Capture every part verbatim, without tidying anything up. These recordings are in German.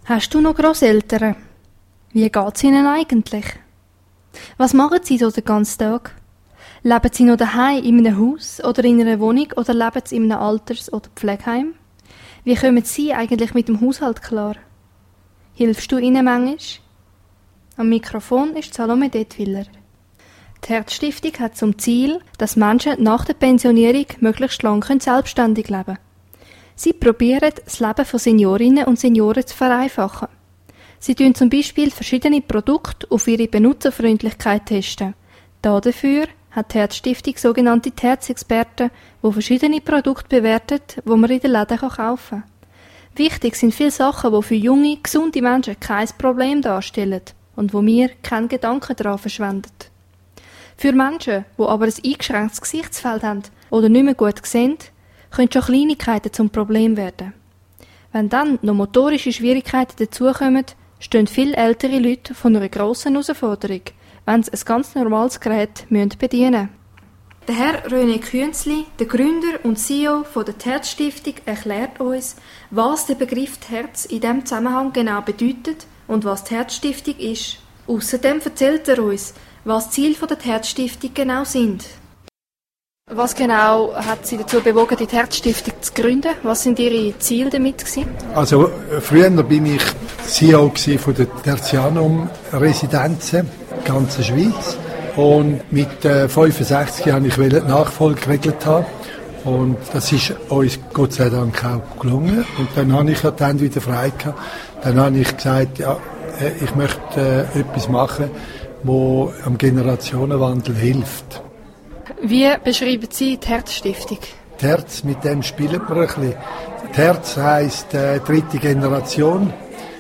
Hast du noch Grosseltern? Wie geht's ihnen eigentlich? Was machen sie so den ganzen Tag? Leben sie noch daheim in einem Haus oder in einer Wohnung oder leben sie in einem Alters- oder Pflegeheim? Wie kommen sie eigentlich mit dem Haushalt klar? Hilfst du ihnen manchmal? Am Mikrofon ist Salome Detwiller. Die Herzstiftung hat zum Ziel, dass Menschen nach der Pensionierung möglichst lang selbstständig leben können. Sie probieren, das Leben von Seniorinnen und Senioren zu vereinfachen. Sie testen zum Beispiel verschiedene Produkte auf ihre Benutzerfreundlichkeit testen. Dafür hat die Herzstiftung sogenannte Herzexperten, die verschiedene Produkte bewerten, die man in den Läden kaufen kann. Wichtig sind viele Sachen, die für junge, gesunde Menschen kein Problem darstellen und wo wir keinen Gedanken daran verschwenden. Für Menschen, die aber ein eingeschränktes Gesichtsfeld haben oder nicht mehr gut sehen, können schon Kleinigkeiten zum Problem werden. Wenn dann noch motorische Schwierigkeiten dazukommen, stehen viele ältere Leute vor einer grossen Herausforderung, wenn sie ein ganz normales Gerät bedienen müssen. Der Herr René Künzli, der Gründer und C E O von der Herzstiftung, erklärt uns, was der Begriff Herz in diesem Zusammenhang genau bedeutet und was die Herzstiftung ist. Außerdem erzählt er uns, was die Ziele der Herzstiftung genau sind. Was genau hat Sie dazu bewogen, die Herzstiftung zu gründen? Was sind Ihre Ziele damit gewesen? Also früher bin ich C E O von der Tertianum-Residenzen in der ganzen Schweiz. Und mit äh, fünfundsechzig Jahren wollte ich die Nachfolge geregelt haben. Und das ist uns Gott sei Dank auch gelungen. Und dann habe ich ja dann wieder frei gehabt. Dann habe ich gesagt, ja, ich möchte äh, etwas machen, das am Generationenwandel hilft. Wie beschreiben Sie die Herzstiftung? Die Herz, mit dem spielen wir ein bisschen. Die Herz heisst äh, dritte Generation,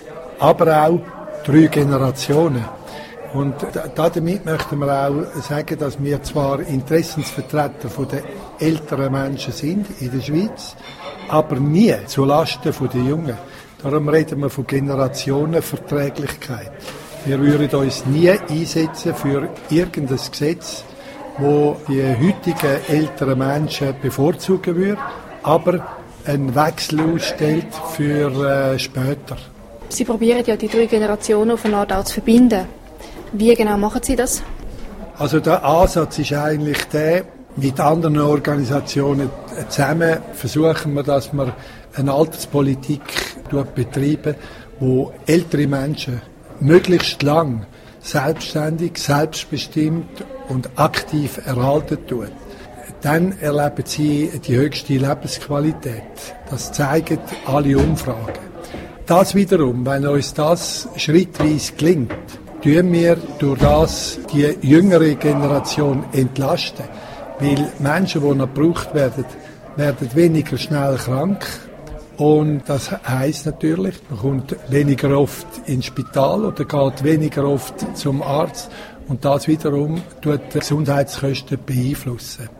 aber auch drei Generationen. Und da, damit möchten wir auch sagen, dass wir zwar Interessensvertreter von den älteren Menschen sind in der Schweiz, aber nie zulasten der Jungen. Darum reden wir von Generationenverträglichkeit. Wir würden uns nie einsetzen für irgendein Gesetz, wo die heutigen älteren Menschen bevorzugen würde, aber einen Wechsel ausstellt für äh, später. Sie probieren ja die drei Generationen auf eine Art auch zu verbinden. Wie genau machen Sie das? Also der Ansatz ist eigentlich der, mit anderen Organisationen zusammen versuchen wir, dass wir eine Alterspolitik betreiben, wo ältere Menschen möglichst lang selbstständig, selbstbestimmt und aktiv erhalten tun. Dann erleben sie die höchste Lebensqualität. Das zeigen alle Umfragen. Das wiederum, wenn uns das schrittweise gelingt, tun wir durch das die jüngere Generation entlasten. Weil Menschen, die noch gebraucht werden, werden weniger schnell krank. Und das heisst natürlich, man kommt weniger oft ins Spital oder geht weniger oft zum Arzt. Und das wiederum tut die Gesundheitskosten beeinflussen.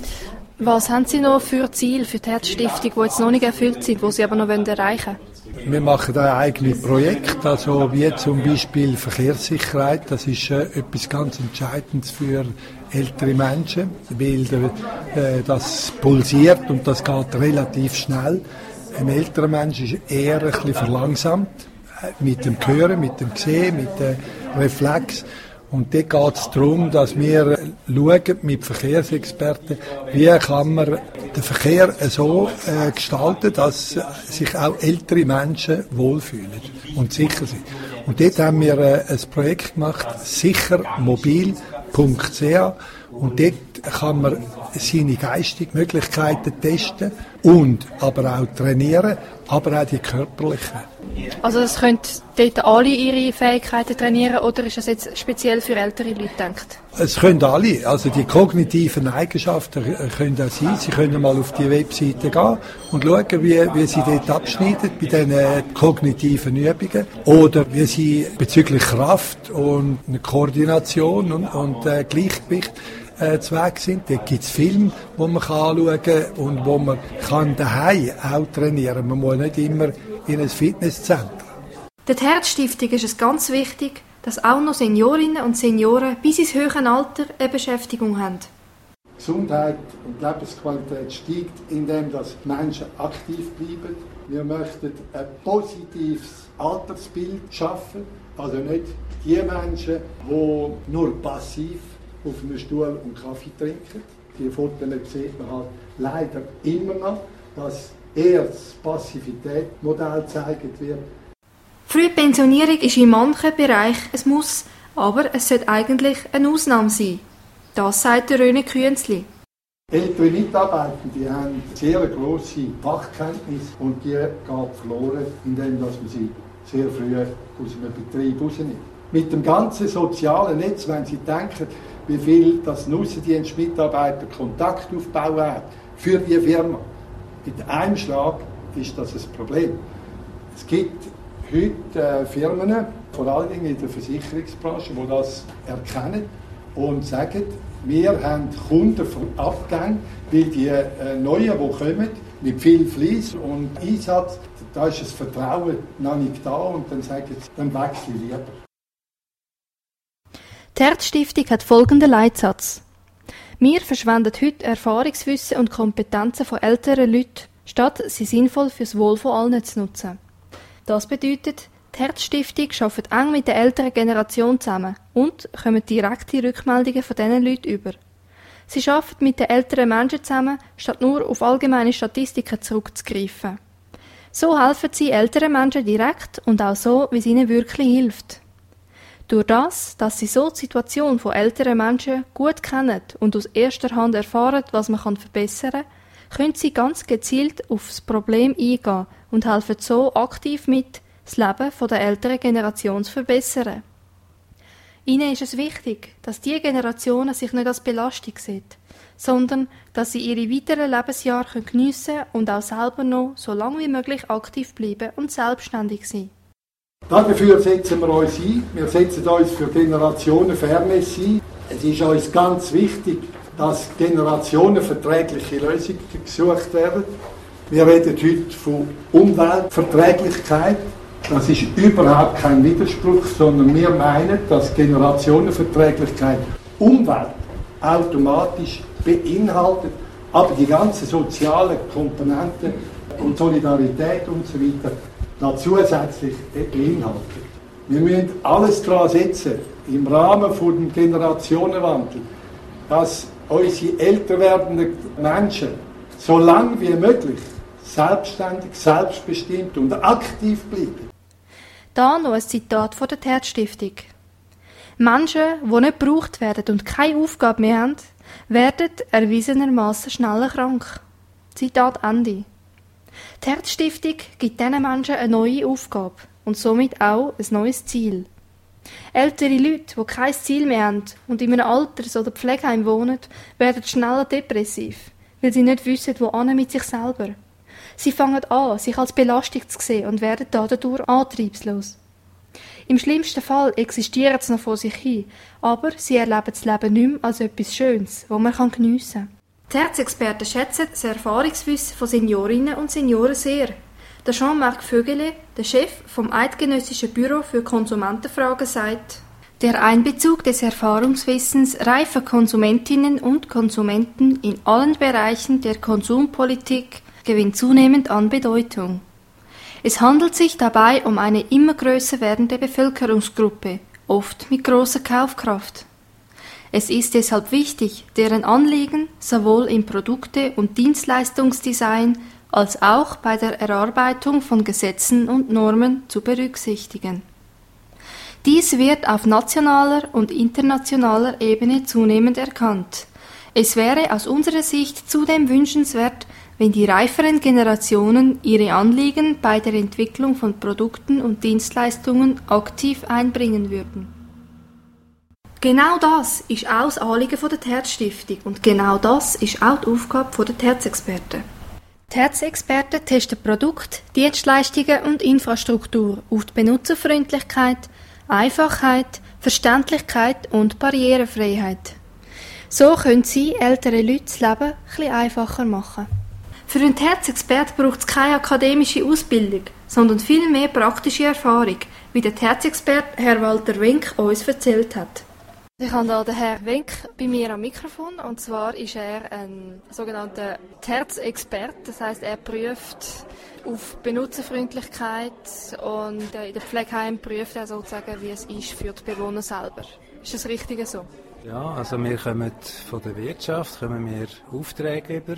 Was haben Sie noch für Ziele für die Herzstiftung, die jetzt noch nicht erfüllt sind, die Sie aber noch erreichen wollen? Wir machen ein eigenes Projekt, also wie zum Beispiel Verkehrssicherheit. Das ist äh, etwas ganz Entscheidendes für ältere Menschen, weil äh, das pulsiert und das geht relativ schnell. Ein älterer Mensch ist eher ein bisschen verlangsamt, mit dem Hören, mit dem Sehen, mit dem Reflex. Und dort geht es darum, dass wir schauen mit Verkehrsexperten, wie kann man den Verkehr so äh, gestalten, dass sich auch ältere Menschen wohlfühlen und sicher sind. Und dort haben wir äh, ein Projekt gemacht, sichermobil punkt c h, und dort kann man seine geistigen Möglichkeiten testen und aber auch trainieren, aber auch die körperlichen. Also es können dort alle ihre Fähigkeiten trainieren, oder ist das jetzt speziell für ältere Leute gedacht? Es können alle, also die kognitiven Eigenschaften können auch sein. Sie können mal auf die Webseite gehen und schauen, wie, wie sie dort abschneiden bei diesen kognitiven Übungen oder wie sie bezüglich Kraft und Koordination und, und äh, Gleichgewicht äh, zu Weg sind. Dort gibt es Filme, die man anschauen kann und wo man kann daheim auch trainieren kann. Man muss nicht immer in ein Fitnesszentrum. Der Herzstiftung ist es ganz wichtig, dass auch noch Seniorinnen und Senioren bis ins höhere Alter eine Beschäftigung haben. Gesundheit und Lebensqualität steigt, indem dass Menschen aktiv bleiben, Wir möchten ein positives Altersbild schaffen, also nicht die Menschen, die nur passiv auf einem Stuhl und Kaffee trinken. Die Fotos sieht man halt leider immer noch, dass eher das Passivitätsmodell gezeigt wird. Frühpensionierung ist in manchen Bereichen ein Muss, aber es sollte eigentlich eine Ausnahme sein. Das sagt der René Künzli. Ältere Mitarbeitende haben sehr grosse Fachkenntnisse und die geht verloren, indem man sie sehr früh aus einem Betrieb rausnimmt. Mit dem ganzen sozialen Netz, wenn Sie denken, wie viel das ein Aussendienstmitarbeiter Kontakt aufbauen hat für die Firma, mit einem Schlag ist das ein Problem. Es gibt heute äh, Firmen, vor allem in der Versicherungsbranche, die das erkennen und sagen, wir haben Kundenabgänge, weil die äh, Neuen, die kommen, mit viel Fleiss und Einsatz, da ist das Vertrauen noch nicht da und dann sagen sie, dann wechsle ich lieber. Die Herz-Stiftung hat folgenden Leitsatz. Wir verschwenden heute Erfahrungswissen und Kompetenzen von älteren Leuten, statt sie sinnvoll fürs Wohl von allen zu nutzen. Das bedeutet, die Herz-Stiftung arbeitet eng mit der älteren Generation zusammen und kommt direkte Rückmeldungen von diesen Leuten über. Sie arbeitet mit den älteren Menschen zusammen, statt nur auf allgemeine Statistiken zurückzugreifen. So helfen sie älteren Menschen direkt und auch so, wie es ihnen wirklich hilft. Durch das, dass sie so die Situation von älteren Menschen gut kennen und aus erster Hand erfahren, was man verbessern kann, können sie ganz gezielt auf das Problem eingehen und helfen so aktiv mit, das Leben der älteren Generation zu verbessern. Ihnen ist es wichtig, dass diese Generationen sich nicht als Belastung sehen, sondern dass sie ihre weiteren Lebensjahre geniessen können und auch selber noch so lange wie möglich aktiv bleiben und selbstständig sein. Dafür setzen wir uns ein. Wir setzen uns für Generationenfairness ein. Es ist uns ganz wichtig, dass generationenverträgliche Lösungen gesucht werden. Wir reden heute von Umweltverträglichkeit. Das ist überhaupt kein Widerspruch, sondern wir meinen, dass Generationenverträglichkeit Umwelt automatisch beinhaltet, aber die ganzen sozialen Komponenten und Solidarität und so weiter noch zusätzlich beinhaltet. Wir müssen alles daran setzen, im Rahmen des Generationenwandels, dass unsere älter werdenden Menschen so lange wie möglich selbstständig, selbstbestimmt und aktiv bleiben. Da noch ein Zitat von der Herz-Stiftung. Menschen, die nicht gebraucht werden und keine Aufgabe mehr haben, werden erwiesenermaßen schneller krank. Zitat Ende. Die Herz-Stiftung gibt diesen Menschen eine neue Aufgabe und somit auch ein neues Ziel. Ältere Leute, die kein Ziel mehr haben und in einem Alters- oder Pflegeheim wohnen, werden schneller depressiv, weil sie nicht wissen, wohin mit sich selber. Sie fangen an, sich als Belastung zu sehen und werden dadurch antriebslos. Im schlimmsten Fall existieren sie noch vor sich hin, aber sie erleben das Leben nicht mehr als etwas Schönes, das man geniessen kann. Die Herzexperten schätzen das Erfahrungswissen von Seniorinnen und Senioren sehr. Der Jean-Marc Vögele, der Chef vom Eidgenössischen Büro für Konsumentenfragen, sagt: Der Einbezug des Erfahrungswissens reifer Konsumentinnen und Konsumenten in allen Bereichen der Konsumpolitik gewinnt zunehmend an Bedeutung. Es handelt sich dabei um eine immer größer werdende Bevölkerungsgruppe, oft mit großer Kaufkraft. Es ist deshalb wichtig, deren Anliegen sowohl im Produkte- und Dienstleistungsdesign als auch bei der Erarbeitung von Gesetzen und Normen zu berücksichtigen. Dies wird auf nationaler und internationaler Ebene zunehmend erkannt. Es wäre aus unserer Sicht zudem wünschenswert, wenn die reiferen Generationen ihre Anliegen bei der Entwicklung von Produkten und Dienstleistungen aktiv einbringen würden. Genau das ist auch das Anliegen der Herz-Stiftung und genau das ist auch die Aufgabe der Herzexperten. Die Herzexperten testen Produkte, Dienstleistungen und Infrastruktur auf die Benutzerfreundlichkeit, Einfachheit, Verständlichkeit und Barrierefreiheit. So können sie älteren Leuten das Leben etwas einfacher machen. Für einen Herzexperten braucht es keine akademische Ausbildung, sondern vielmehr praktische Erfahrung, wie der Herzexperte Herr Walter Wenck uns erzählt hat. Ich habe hier den Herrn Wenk bei mir am Mikrofon, und zwar ist er ein sogenannter Terz-Experte, das heisst, er prüft auf Benutzerfreundlichkeit und in den Pflegeheimen prüft er sozusagen, wie es ist für die Bewohner selber. Ist das richtig so? Ja, also wir kommen von der Wirtschaft, kommen wir Aufträge über,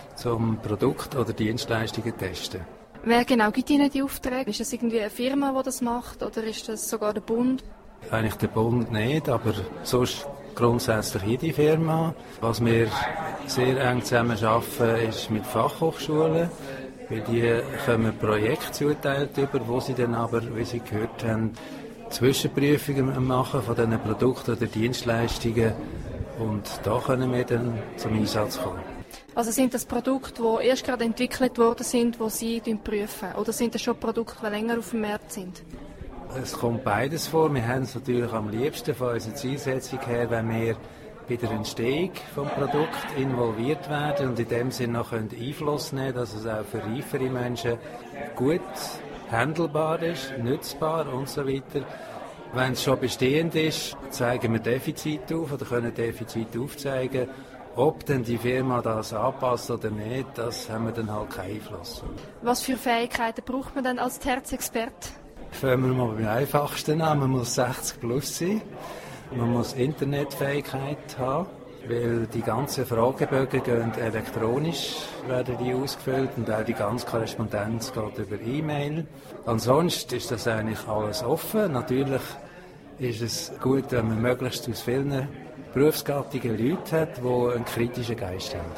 zum Produkt oder Dienstleistungen testen. Wer genau gibt Ihnen die Aufträge? Ist das irgendwie eine Firma, die das macht, oder ist das sogar der Bund? Eigentlich der Bund nicht, aber sonst grundsätzlich jede Firma. Was wir sehr eng zusammen arbeiten, ist mit Fachhochschulen, weil die kommen Projekte zuteilt über, wo sie dann aber, wie Sie gehört haben, Zwischenprüfungen machen von diesen Produkten oder Dienstleistungen, und da können wir dann zum Einsatz kommen. Also sind das Produkte, die erst gerade entwickelt worden sind, die Sie prüfen? Oder sind das schon Produkte, die länger auf dem Markt sind? Es kommt beides vor. Wir haben es natürlich am liebsten von unserer Zielsetzung her, wenn wir bei der Entstehung des Produkts involviert werden und in dem Sinne noch Einfluss nehmen können, dass es auch für reifere Menschen gut handelbar ist, nutzbar und so weiter. Wenn es schon bestehend ist, zeigen wir Defizite auf oder können Defizite aufzeigen. Ob denn die Firma das anpasst oder nicht, das haben wir dann halt keinen Einfluss. Was für Fähigkeiten braucht man denn als Terz-Experte? Fangen wir mal beim einfachsten an. Man muss sechzig plus sein. Man muss Internetfähigkeit haben, weil die ganzen Fragebögen gehen elektronisch, werden die ausgefüllt, und auch die ganze Korrespondenz geht über E-Mail. Ansonsten ist das eigentlich alles offen. Natürlich ist es gut, wenn man möglichst aus vielen berufsgattigen Leute hat, die einen kritischen Geist haben.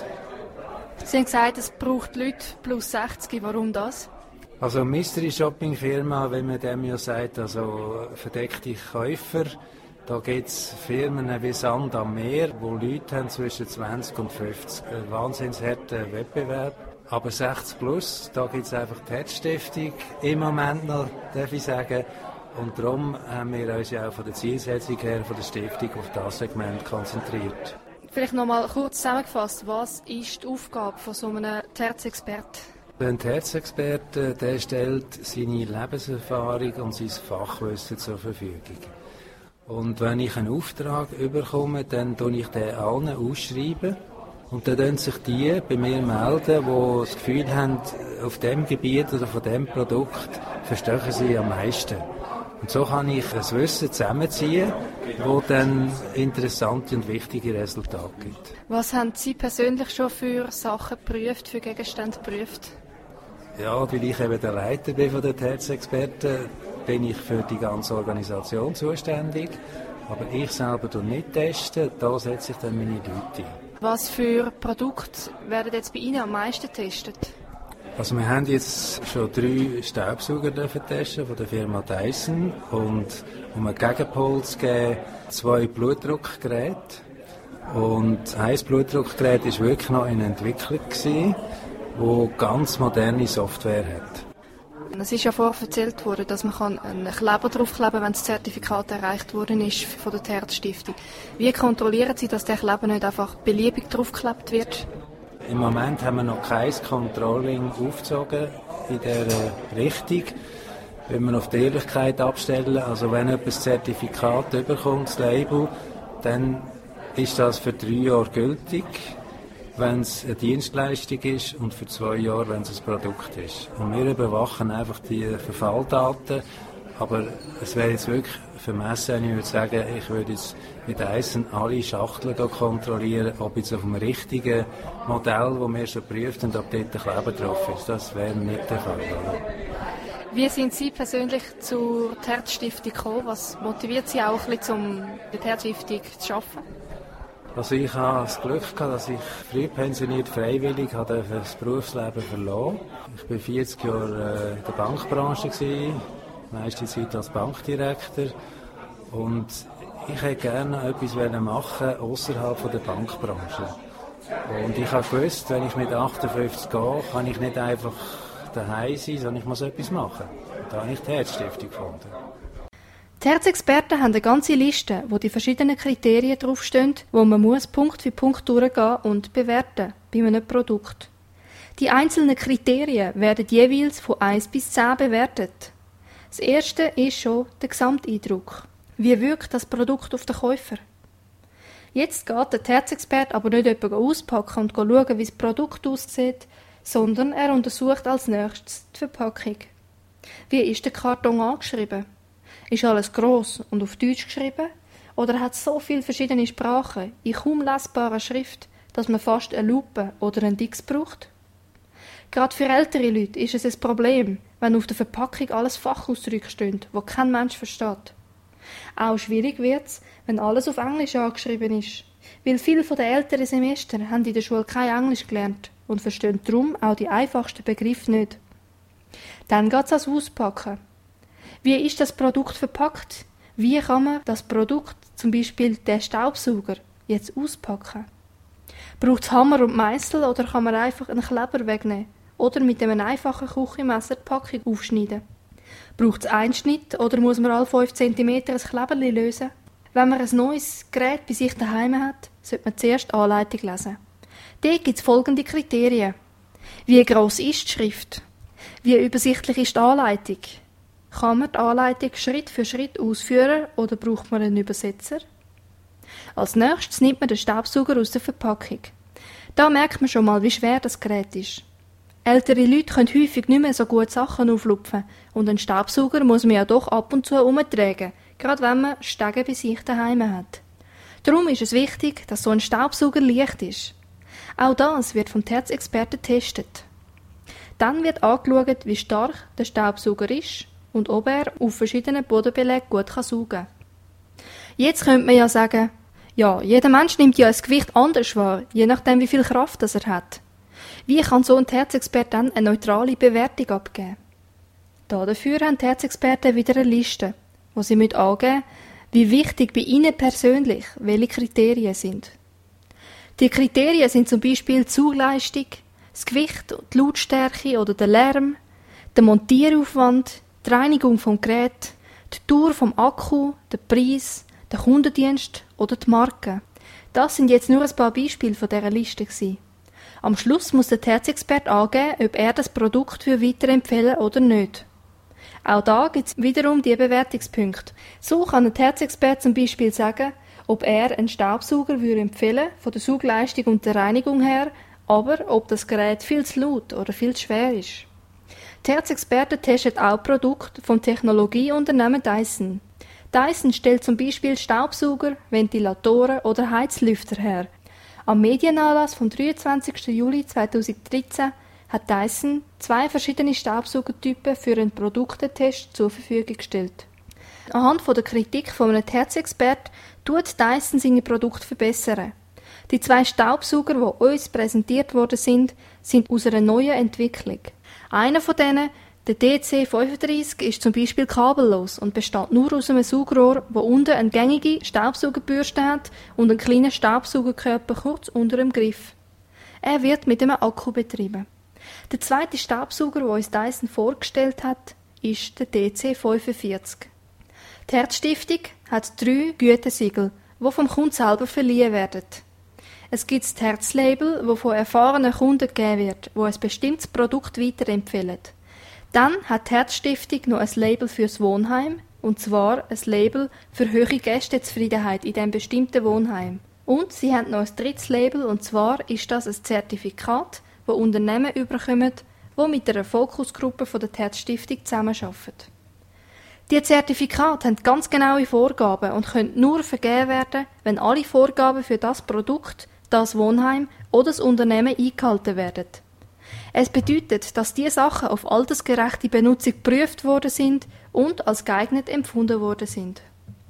Sie haben gesagt, es braucht Leute plus sechzig. Warum das? Also eine Mystery-Shopping-Firma, wenn man dem ja sagt, also verdeckte Käufer, da gibt es Firmen wie Sand am Meer, wo Leute haben zwischen zwanzig und fünfzig. Ein wahnsinnig harter Wettbewerb. Aber sechzig plus, da gibt es einfach die Herzstiftung im Moment noch, darf ich sagen. Und darum haben wir uns ja auch von der Zielsetzung her von der Stiftung auf das Segment konzentriert. Vielleicht noch mal kurz zusammengefasst, was ist die Aufgabe von so einem Terz-Experte? Ein Terz-Experte, der stellt seine Lebenserfahrung und sein Fachwissen zur Verfügung. Und wenn ich einen Auftrag überkomme, dann tue ich den allen ausschreiben. Und dann können sich die bei mir melden, die das Gefühl haben, auf diesem Gebiet oder von diesem Produkt verstehen sie am meisten. Und so kann ich ein Wissen zusammenziehen, das dann interessante und wichtige Resultate gibt. Was haben Sie persönlich schon für Sachen geprüft, für Gegenstände geprüft? Ja, weil ich eben der Leiter bin von den Terz-Experten, bin ich für die ganze Organisation zuständig. Aber ich selber tue nicht testen, da setze ich dann meine Leute ein. Was für Produkte werden jetzt bei Ihnen am meisten getestet? Also wir haben jetzt schon drei Staubsauger dürfen testen von der Firma Dyson und um einen Gegenpol zu geben, zwei Blutdruckgeräte. Und ein Blutdruckgerät war wirklich noch in Entwicklung gewesen, wo ganz moderne Software hat. Es ist ja vorher erzählt worden, dass man einen Kleber draufkleben kann, wenn das Zertifikat erreicht worden ist von der Terz-Stiftung. Wie kontrollieren Sie, dass der Kleber nicht einfach beliebig draufgeklebt wird? Im Moment haben wir noch kein Controlling aufgezogen in dieser Richtung. Wenn wir auf die Ehrlichkeit abstellen, also wenn jemand das Zertifikat überkommt, das Label, dann ist das für drei Jahre gültig, wenn es eine Dienstleistung ist, und für zwei Jahre, wenn es ein Produkt ist. Und wir überwachen einfach die Verfalldaten, aber es wäre jetzt wirklich vermessen, wenn ich würde sagen, ich würde jetzt mit Dyson alle Schachteln kontrollieren, ob jetzt auf dem richtigen Modell, das wir schon geprüft haben, ob dort der Kleber drauf ist. Das wäre nicht der Fall. Oder? Wie sind Sie persönlich zur Terz-Stiftung gekommen? Was motiviert Sie auch ein bisschen, um die Terz-Stiftung zu arbeiten? Also ich habe das Glück gehabt, dass ich früh pensioniert freiwillig habe das Berufsleben verlassen. Ich war vierzig Jahre in der Bankbranche, die meiste Zeit als Bankdirektor. Und ich hätte gerne etwas machen außerhalb der Bankbranche. Und ich habe gewusst, wenn ich mit achtundfünfzig gehe, kann ich nicht einfach daheim sein, sondern ich muss etwas machen. Und da habe ich die Herzstiftung gefunden. Terz-Experten haben eine ganze Liste, wo die verschiedenen Kriterien draufstehen, wo man muss Punkt für Punkt durchgehen und bewerten bei einem Produkt. Die einzelnen Kriterien werden jeweils von eins bis zehn bewertet. Das erste ist schon der Gesamteindruck. Wie wirkt das Produkt auf den Käufer? Jetzt geht der T E Z-Experte aber nicht jemanden auspacken und schauen, wie das Produkt aussieht, sondern er untersucht als nächstes die Verpackung. Wie ist der Karton angeschrieben? Ist alles gross und auf Deutsch geschrieben? Oder hat es so viele verschiedene Sprachen in kaum lesbarer Schrift, dass man fast eine Lupe oder einen Dix braucht? Gerade für ältere Leute ist es ein Problem, wenn auf der Verpackung alles Fachausdrücke stehen, die kein Mensch versteht. Auch schwierig wird es, wenn alles auf Englisch angeschrieben ist, weil viele der älteren Semester haben in der Schule kein Englisch gelernt und verstehen darum auch die einfachsten Begriffe nicht. Dann geht es ans Auspacken. Wie ist das Produkt verpackt? Wie kann man das Produkt, zum Beispiel den Staubsauger, jetzt auspacken? Braucht es Hammer und Meißel oder kann man einfach einen Kleber wegnehmen oder mit einem einfachen Küchenmesser die Packung aufschneiden? Braucht es Einschnitt oder muss man alle fünf Zentimeter ein Kleberli lösen? Wenn man ein neues Gerät bei sich daheim hat, sollte man zuerst die Anleitung lesen. Dort gibt es folgende Kriterien. Wie gross ist die Schrift? Wie übersichtlich ist die Anleitung? Kann man die Anleitung Schritt für Schritt ausführen oder braucht man einen Übersetzer? Als nächstes nimmt man den Staubsauger aus der Verpackung. Da merkt man schon mal, wie schwer das Gerät ist. Ältere Leute können häufig nicht mehr so gut Sachen auflupfen und einen Staubsauger muss man ja doch ab und zu herumtragen, gerade wenn man Stege bei sich daheim hat. Darum ist es wichtig, dass so ein Staubsauger leicht ist. Auch das wird vom T E Z-Experten getestet. Dann wird angeschaut, wie stark der Staubsauger ist und ob er auf verschiedenen Bodenbelägen gut saugen kann. Jetzt könnte man ja sagen, ja, jeder Mensch nimmt ja das Gewicht anders wahr, je nachdem wie viel Kraft das er hat. Wie kann so ein T E Z-Experte dann eine neutrale Bewertung abgeben? Dafür haben T E Z-Experten wieder eine Liste, wo sie mit angeben, wie wichtig bei ihnen persönlich welche Kriterien sind. Die Kriterien sind zum Beispiel die Zugleistung, das Gewicht, die Lautstärke oder der Lärm, der Montieraufwand, die Reinigung vom Gerät, die Dauer vom Akku, der Preis, der Kundendienst oder die Marke. Das sind jetzt nur ein paar Beispiele von dieser Liste gewesen. Am Schluss muss der T E Z-Experte angeben, ob er das Produkt für weiterempfehlen oder nicht. Auch da gibt es wiederum die Bewertungspunkte. So kann ein T E Z-Experte zum Beispiel sagen, ob er einen Staubsauger würde empfehlen, von der Saugleistung und der Reinigung her, aber ob das Gerät viel zu laut oder viel zu schwer ist. T E Z-Experten testen auch Produkte vom Technologieunternehmen Dyson. Dyson stellt zum Beispiel Staubsauger, Ventilatoren oder Heizlüfter her. Am Medienanlass vom dreiundzwanzigsten Juli zweitausenddreizehn hat Dyson zwei verschiedene Staubsaugertypen für einen Produktentest zur Verfügung gestellt. Anhand von der Kritik von einem T E Z-Experten tut Dyson seine Produkte verbessern. Die zwei Staubsauger, die uns präsentiert worden sind, sind aus einer neuen Entwicklung. Einer von denen, der D C fünfunddreissig, ist zum Beispiel kabellos und besteht nur aus einem Saugrohr, wo unten eine gängige Staubsaugerbürste hat und einen kleinen Staubsaugerkörper kurz unter dem Griff. Er wird mit einem Akku betrieben. Der zweite Staubsauger, den uns Dyson vorgestellt hat, ist der D C fünfundvierzig. Die Herzstiftung hat drei Gütesiegel, die vom Kunden selber verliehen werden. Es gibt das Herzlabel, das von erfahrenen Kunden gegeben wird, die ein bestimmtes Produkt weiterempfehlen. Dann hat die Herzstiftung noch ein Label fürs Wohnheim, und zwar ein Label für höhere Gästezufriedenheit in diesem bestimmten Wohnheim. Und sie haben noch ein drittes Label, und zwar ist das ein Zertifikat, das Unternehmen überkommen, die mit einer Fokusgruppe von der Herzstiftung zusammenarbeiten. Diese Zertifikate haben ganz genaue Vorgaben und können nur vergeben werden, wenn alle Vorgaben für das Produkt, das Wohnheim oder das Unternehmen eingehalten werden. Es bedeutet, dass diese Sachen auf altersgerechte Benutzung geprüft worden sind und als geeignet empfunden worden sind.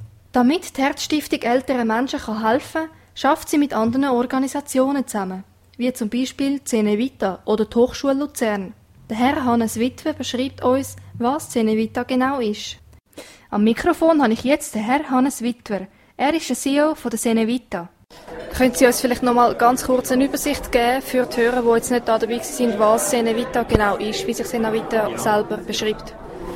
Damit die Herzstiftung älteren Menschen helfen kann, schafft sie mit anderen Organisationen zusammen, wie zum Beispiel Cenevita oder die Hochschule Luzern. Der Herr Hannes Witwer beschreibt uns, was Cenevita genau ist. Am Mikrofon habe ich jetzt den Herr Hannes Witwer. Er ist der C E O von der Cenevita. Können Sie uns vielleicht noch mal ganz kurz eine Übersicht geben für die Hörer, die jetzt nicht da dabei sind, was Cenevita genau ist, wie sich Cenevita selber beschreibt?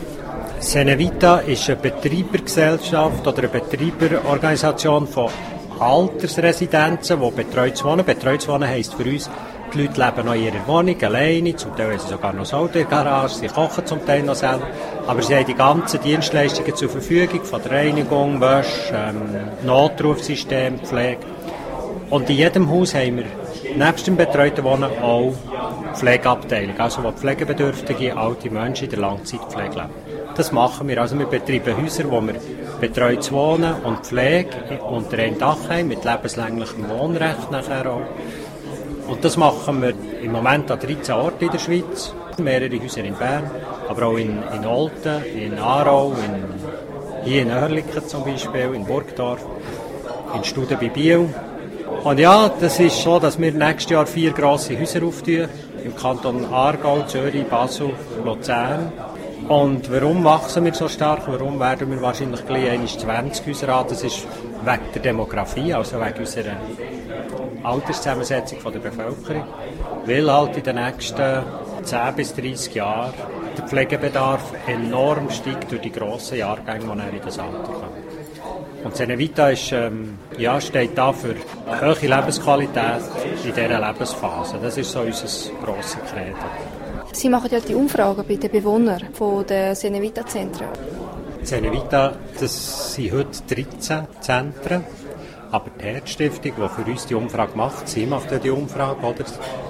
Cenevita ist eine Betreibergesellschaft oder eine Betreiberorganisation von Altersresidenzen, die betreutes Wohnen. Betreutes Wohnen heisst für uns, die Leute leben noch in ihrer Wohnung, alleine, zum Teil haben sie sogar noch das Auto in der Garage, sie kochen zum Teil noch selber, aber sie haben die ganzen Dienstleistungen zur Verfügung, von der Reinigung, Wäsche, ähm, Notrufsystem, Pflege. Und in jedem Haus haben wir nebst dem betreuten Wohnen auch Pflegeabteilung, also wo pflegebedürftige alte Menschen in der Langzeitpflege leben. Das machen wir. Also wir betreiben Häuser, wo wir betreutes Wohnen und Pflege unter einem Dach haben, mit lebenslänglichem Wohnrecht nachher auch. Und das machen wir im Moment an dreizehn Orten in der Schweiz. Mehrere Häuser in Bern, aber auch in, in Olten, in Aarau, in, hier in Oerlikon zum Beispiel, in Burgdorf, in Studen bei Biel. Und ja, das ist so, dass wir nächstes Jahr vier grosse Häuser auftun, im Kanton Aargau, Zürich, Basel, Luzern. Und warum wachsen wir so stark? Warum werden wir wahrscheinlich gleich einmal zwanzig Häuser haben? Das ist wegen der Demografie, also wegen unserer Alterszusammensetzung der Bevölkerung. Weil halt in den nächsten zehn bis dreissig Jahren der Pflegebedarf enorm steigt durch die grossen Jahrgänge, die dann in das Alter kommen. Und Cenevita ist, ähm, ja, steht da für hohe Lebensqualität in dieser Lebensphase. Das ist so unser grosses Credo. Sie machen ja die Umfragen bei den Bewohnern der Cenevita-Zentren. Cenevita, das sind heute dreizehn Zentren. Aber die Herzstiftung, die für uns die Umfrage macht, sie macht ja die Umfrage, oder?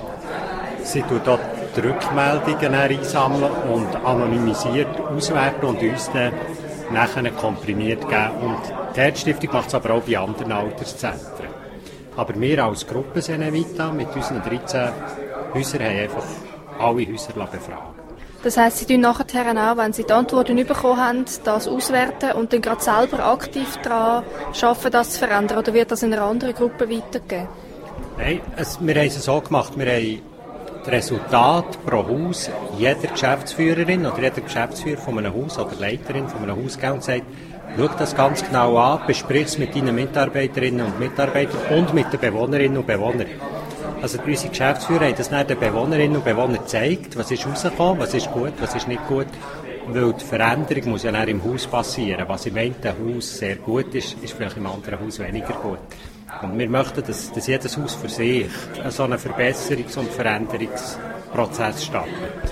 Sie tut dort die Rückmeldungen einsammeln und anonymisiert auswerten und uns dann nachher komprimiert geben. Und die Herzstiftung macht es aber auch bei anderen Alterszentren. Aber wir als Gruppe Cenevita mit unseren dreizehn Häusern haben einfach alle Häuser befragen. Das heisst, Sie tun nachher auch, wenn Sie die Antworten bekommen haben, das auswerten und dann gerade selber aktiv daran arbeiten, das zu verändern? Oder wird das in einer anderen Gruppe weitergegeben? Nein, es, wir haben es so gemacht. Wir haben das Resultat pro Haus jeder Geschäftsführerin oder jeder Geschäftsführer von einem Haus oder Leiterin von einem Haus gegeben und gesagt, schau das ganz genau an, besprich es mit deinen Mitarbeiterinnen und Mitarbeitern und mit den Bewohnerinnen und Bewohnern. Also unsere Geschäftsführer haben das dann den Bewohnerinnen und Bewohnern gezeigt, was ist rausgekommen, was ist gut, was ist nicht gut. Weil die Veränderung muss ja dann im Haus passieren. Was im einen Haus sehr gut ist, ist vielleicht im anderen Haus weniger gut. Und wir möchten, dass, dass jedes Haus für sich so einen Verbesserungs- und Veränderungsprozess startet.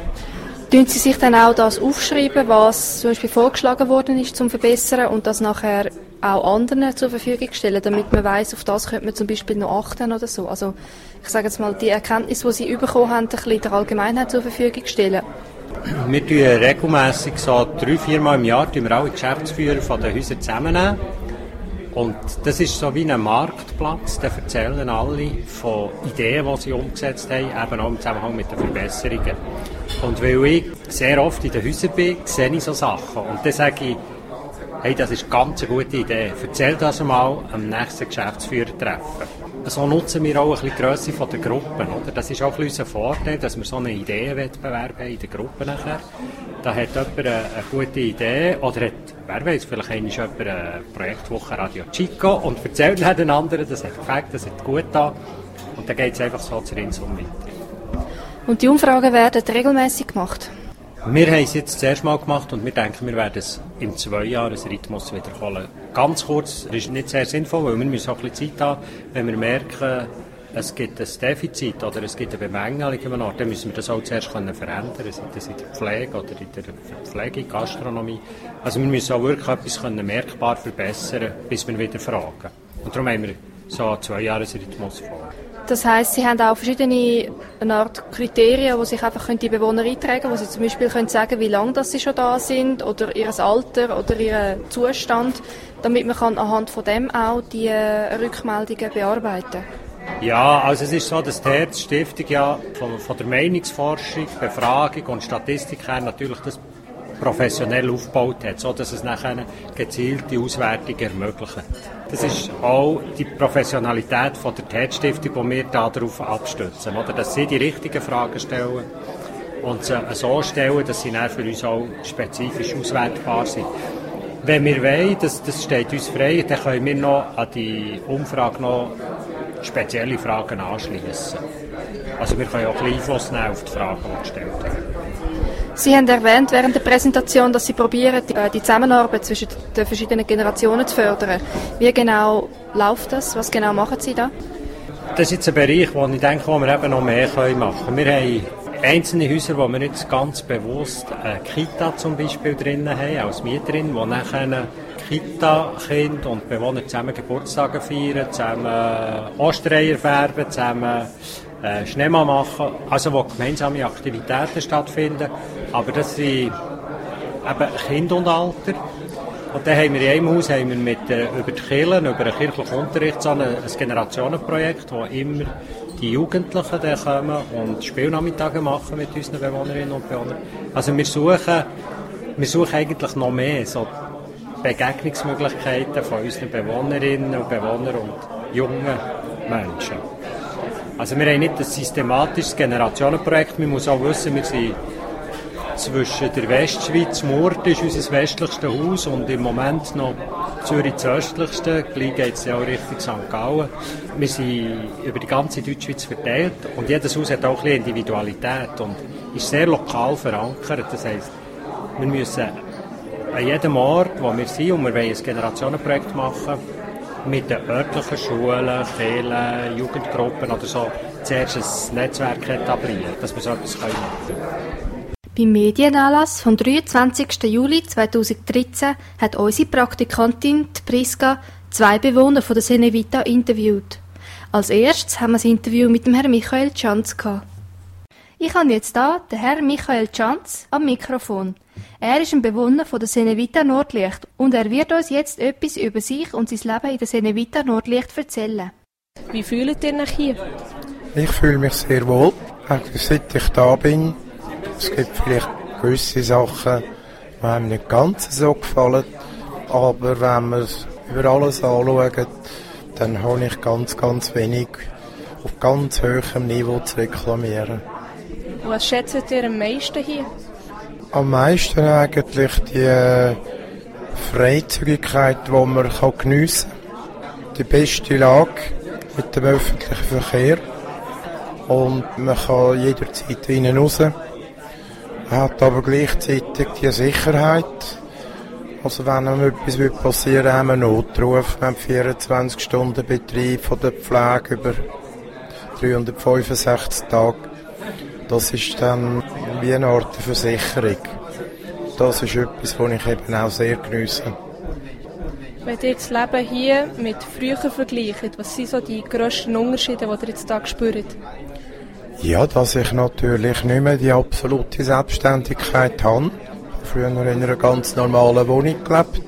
Tun Sie sich dann auch das aufschreiben, was zum Beispiel vorgeschlagen worden ist zum Verbessern und das nachher auch anderen zur Verfügung stellen, damit man weiss, auf das könnte man zum Beispiel noch achten oder so. Also ich sage jetzt mal, die Erkenntnisse, die Sie bekommen haben, ein bisschen der Allgemeinheit zur Verfügung stellen. Wir tun regelmässig so drei, vier Mal im Jahr tun wir alle Geschäftsführer von den Häusern zusammennehmen. Und das ist so wie ein Marktplatz, da erzählen alle von Ideen, die sie umgesetzt haben, eben auch im Zusammenhang mit den Verbesserungen. Und weil ich sehr oft in den Häusern bin, sehe ich so Sachen. Und dann sage ich, hey, das ist ganz eine gute Idee. Erzähl das mal am nächsten Geschäftsführertreffen. So nutzen wir auch ein bisschen die Grösse der Gruppen. Oder? Das ist auch ein unser Vorteil, dass wir so einen Ideenwettbewerb haben in der Gruppe nachher. Da hat jemand eine, eine gute Idee oder hat, wer weiß, vielleicht einmal jemand eine Projektwoche Radio Chico und erzählt dann den anderen, das hat gefällt, das hat gut getan. Und dann geht es einfach so zur Insel weiter. Und die Umfragen werden regelmässig gemacht? Wir haben es jetzt das erste Mal gemacht und wir denken, wir werden es im Zweijahresrhythmus wiederholen. Ganz kurz, das ist nicht sehr sinnvoll, weil wir müssen auch ein bisschen Zeit haben, wenn wir merken, es gibt ein Defizit oder es gibt eine Bemängelung an einem Ort, dann müssen wir das auch zuerst können verändern, sei das in der Pflege oder in der Verpflegung, Gastronomie. Also wir müssen auch wirklich etwas können merkbar verbessern, bis wir wieder fragen. Und darum haben wir so einen Zweijahresrhythmus vor. Das heisst, Sie haben auch verschiedene eine Art Kriterien, wo sich einfach die Bewohner eintragen können, wo Sie zum Beispiel können sagen, wie lange sie schon da sind oder ihr Alter oder ihren Zustand, damit man kann anhand von dem auch die Rückmeldungen bearbeiten kann. Ja, also es ist so, dass die Herzstiftung ja von, von der Meinungsforschung, Befragung und Statistik her natürlich das professionell aufgebaut hat, so dass es nachher gezielte Auswertungen ermöglicht. Das ist auch die Professionalität von der Herzstiftung, die wir darauf abstützen, oder? Dass sie die richtigen Fragen stellen und sie so stellen, dass sie dann für uns auch spezifisch auswertbar sind. Wenn wir wollen, das, das steht uns frei, dann können wir noch an die Umfrage noch spezielle Fragen anschließen. Also wir können auch ein bisschen Einfluss nehmen auf die Fragen, die gestellt werden. Sie haben erwähnt während der Präsentation, dass Sie probieren, die Zusammenarbeit zwischen den verschiedenen Generationen zu fördern. Wie genau läuft das? Was genau machen Sie da? Das ist jetzt ein Bereich, wo ich denke, wo wir eben noch mehr machen können. Wir haben einzelne Häuser, wo wir jetzt ganz bewusst eine Kita zum Beispiel drin haben, als Mieterin, wo nachher Kita-Kinder und Bewohner zusammen Geburtstage feiern, zusammen Ostereier färben, zusammen äh, Schneemann machen, also wo gemeinsame Aktivitäten stattfinden. Aber das sind eben Kinder und Alter. Und dann haben wir in einem Haus haben wir mit, äh, über die Kirchen, über den kirchlichen Unterricht so ein, ein Generationenprojekt, wo immer die Jugendlichen dann kommen und Spielnachmittage machen mit unseren Bewohnerinnen und Bewohnern. Also wir suchen, wir suchen eigentlich noch mehr so Begegnungsmöglichkeiten von unseren Bewohnerinnen und Bewohnern und jungen Menschen. Also wir haben nicht ein systematisches Generationenprojekt, man muss auch wissen, wir sind zwischen der Westschweiz, Murten ist unser westlichstes Haus und im Moment noch Zürich das östlichste, gleich geht es ja auch Richtung Sankt Gallen. Wir sind über die ganze Deutschschweiz verteilt und jedes Haus hat auch ein bisschen Individualität und ist sehr lokal verankert. Das heisst, wir müssen an jedem Ort, wo wir sind und wir wollen ein Generationenprojekt machen, mit den örtlichen Schulen, Kirchen, Jugendgruppen oder so, zuerst ein Netzwerk etablieren, dass wir so etwas machen können. Beim Medienanlass vom dreiundzwanzigsten Juli zweitausenddreizehn hat unsere Praktikantin Priska zwei Bewohner von der Senevita interviewt. Als erstes haben wir das Interview mit dem Herrn Michael Tschanz gehabt. Ich habe jetzt hier den Herrn Michael Tschanz am Mikrofon. Er ist ein Bewohner von der Senevita Nordlicht und er wird uns jetzt etwas über sich und sein Leben in der Senevita Nordlicht erzählen. Wie fühlt ihr euch hier? Ich fühle mich sehr wohl, seit ich da bin. Es gibt vielleicht gewisse Sachen, die einem nicht ganz so gefallen, aber wenn man es über alles anschaut, dann habe ich ganz, ganz wenig auf ganz hohem Niveau zu reklamieren. Was schätzt ihr am meisten hier? Am meisten eigentlich die äh, Freizügigkeit, die man kann geniessen kann. Die beste Lage mit dem öffentlichen Verkehr. Und man kann jederzeit rein raus. Man hat aber gleichzeitig die Sicherheit. Also wenn einem etwas passieren würde, haben wir Notruf. Wir haben vierundzwanzig Stunden Betrieb von der Pflege über dreihundertfünfundsechzig Tage. Das ist dann wie eine Art Versicherung. Das ist etwas, was ich eben auch sehr geniesse. Wenn ihr das Leben hier mit früher vergleicht, was sind so die grössten Unterschiede, die ihr jetzt hier spürt? Ja, dass ich natürlich nicht mehr die absolute Selbstständigkeit habe. Früher in einer ganz normalen Wohnung gelebt.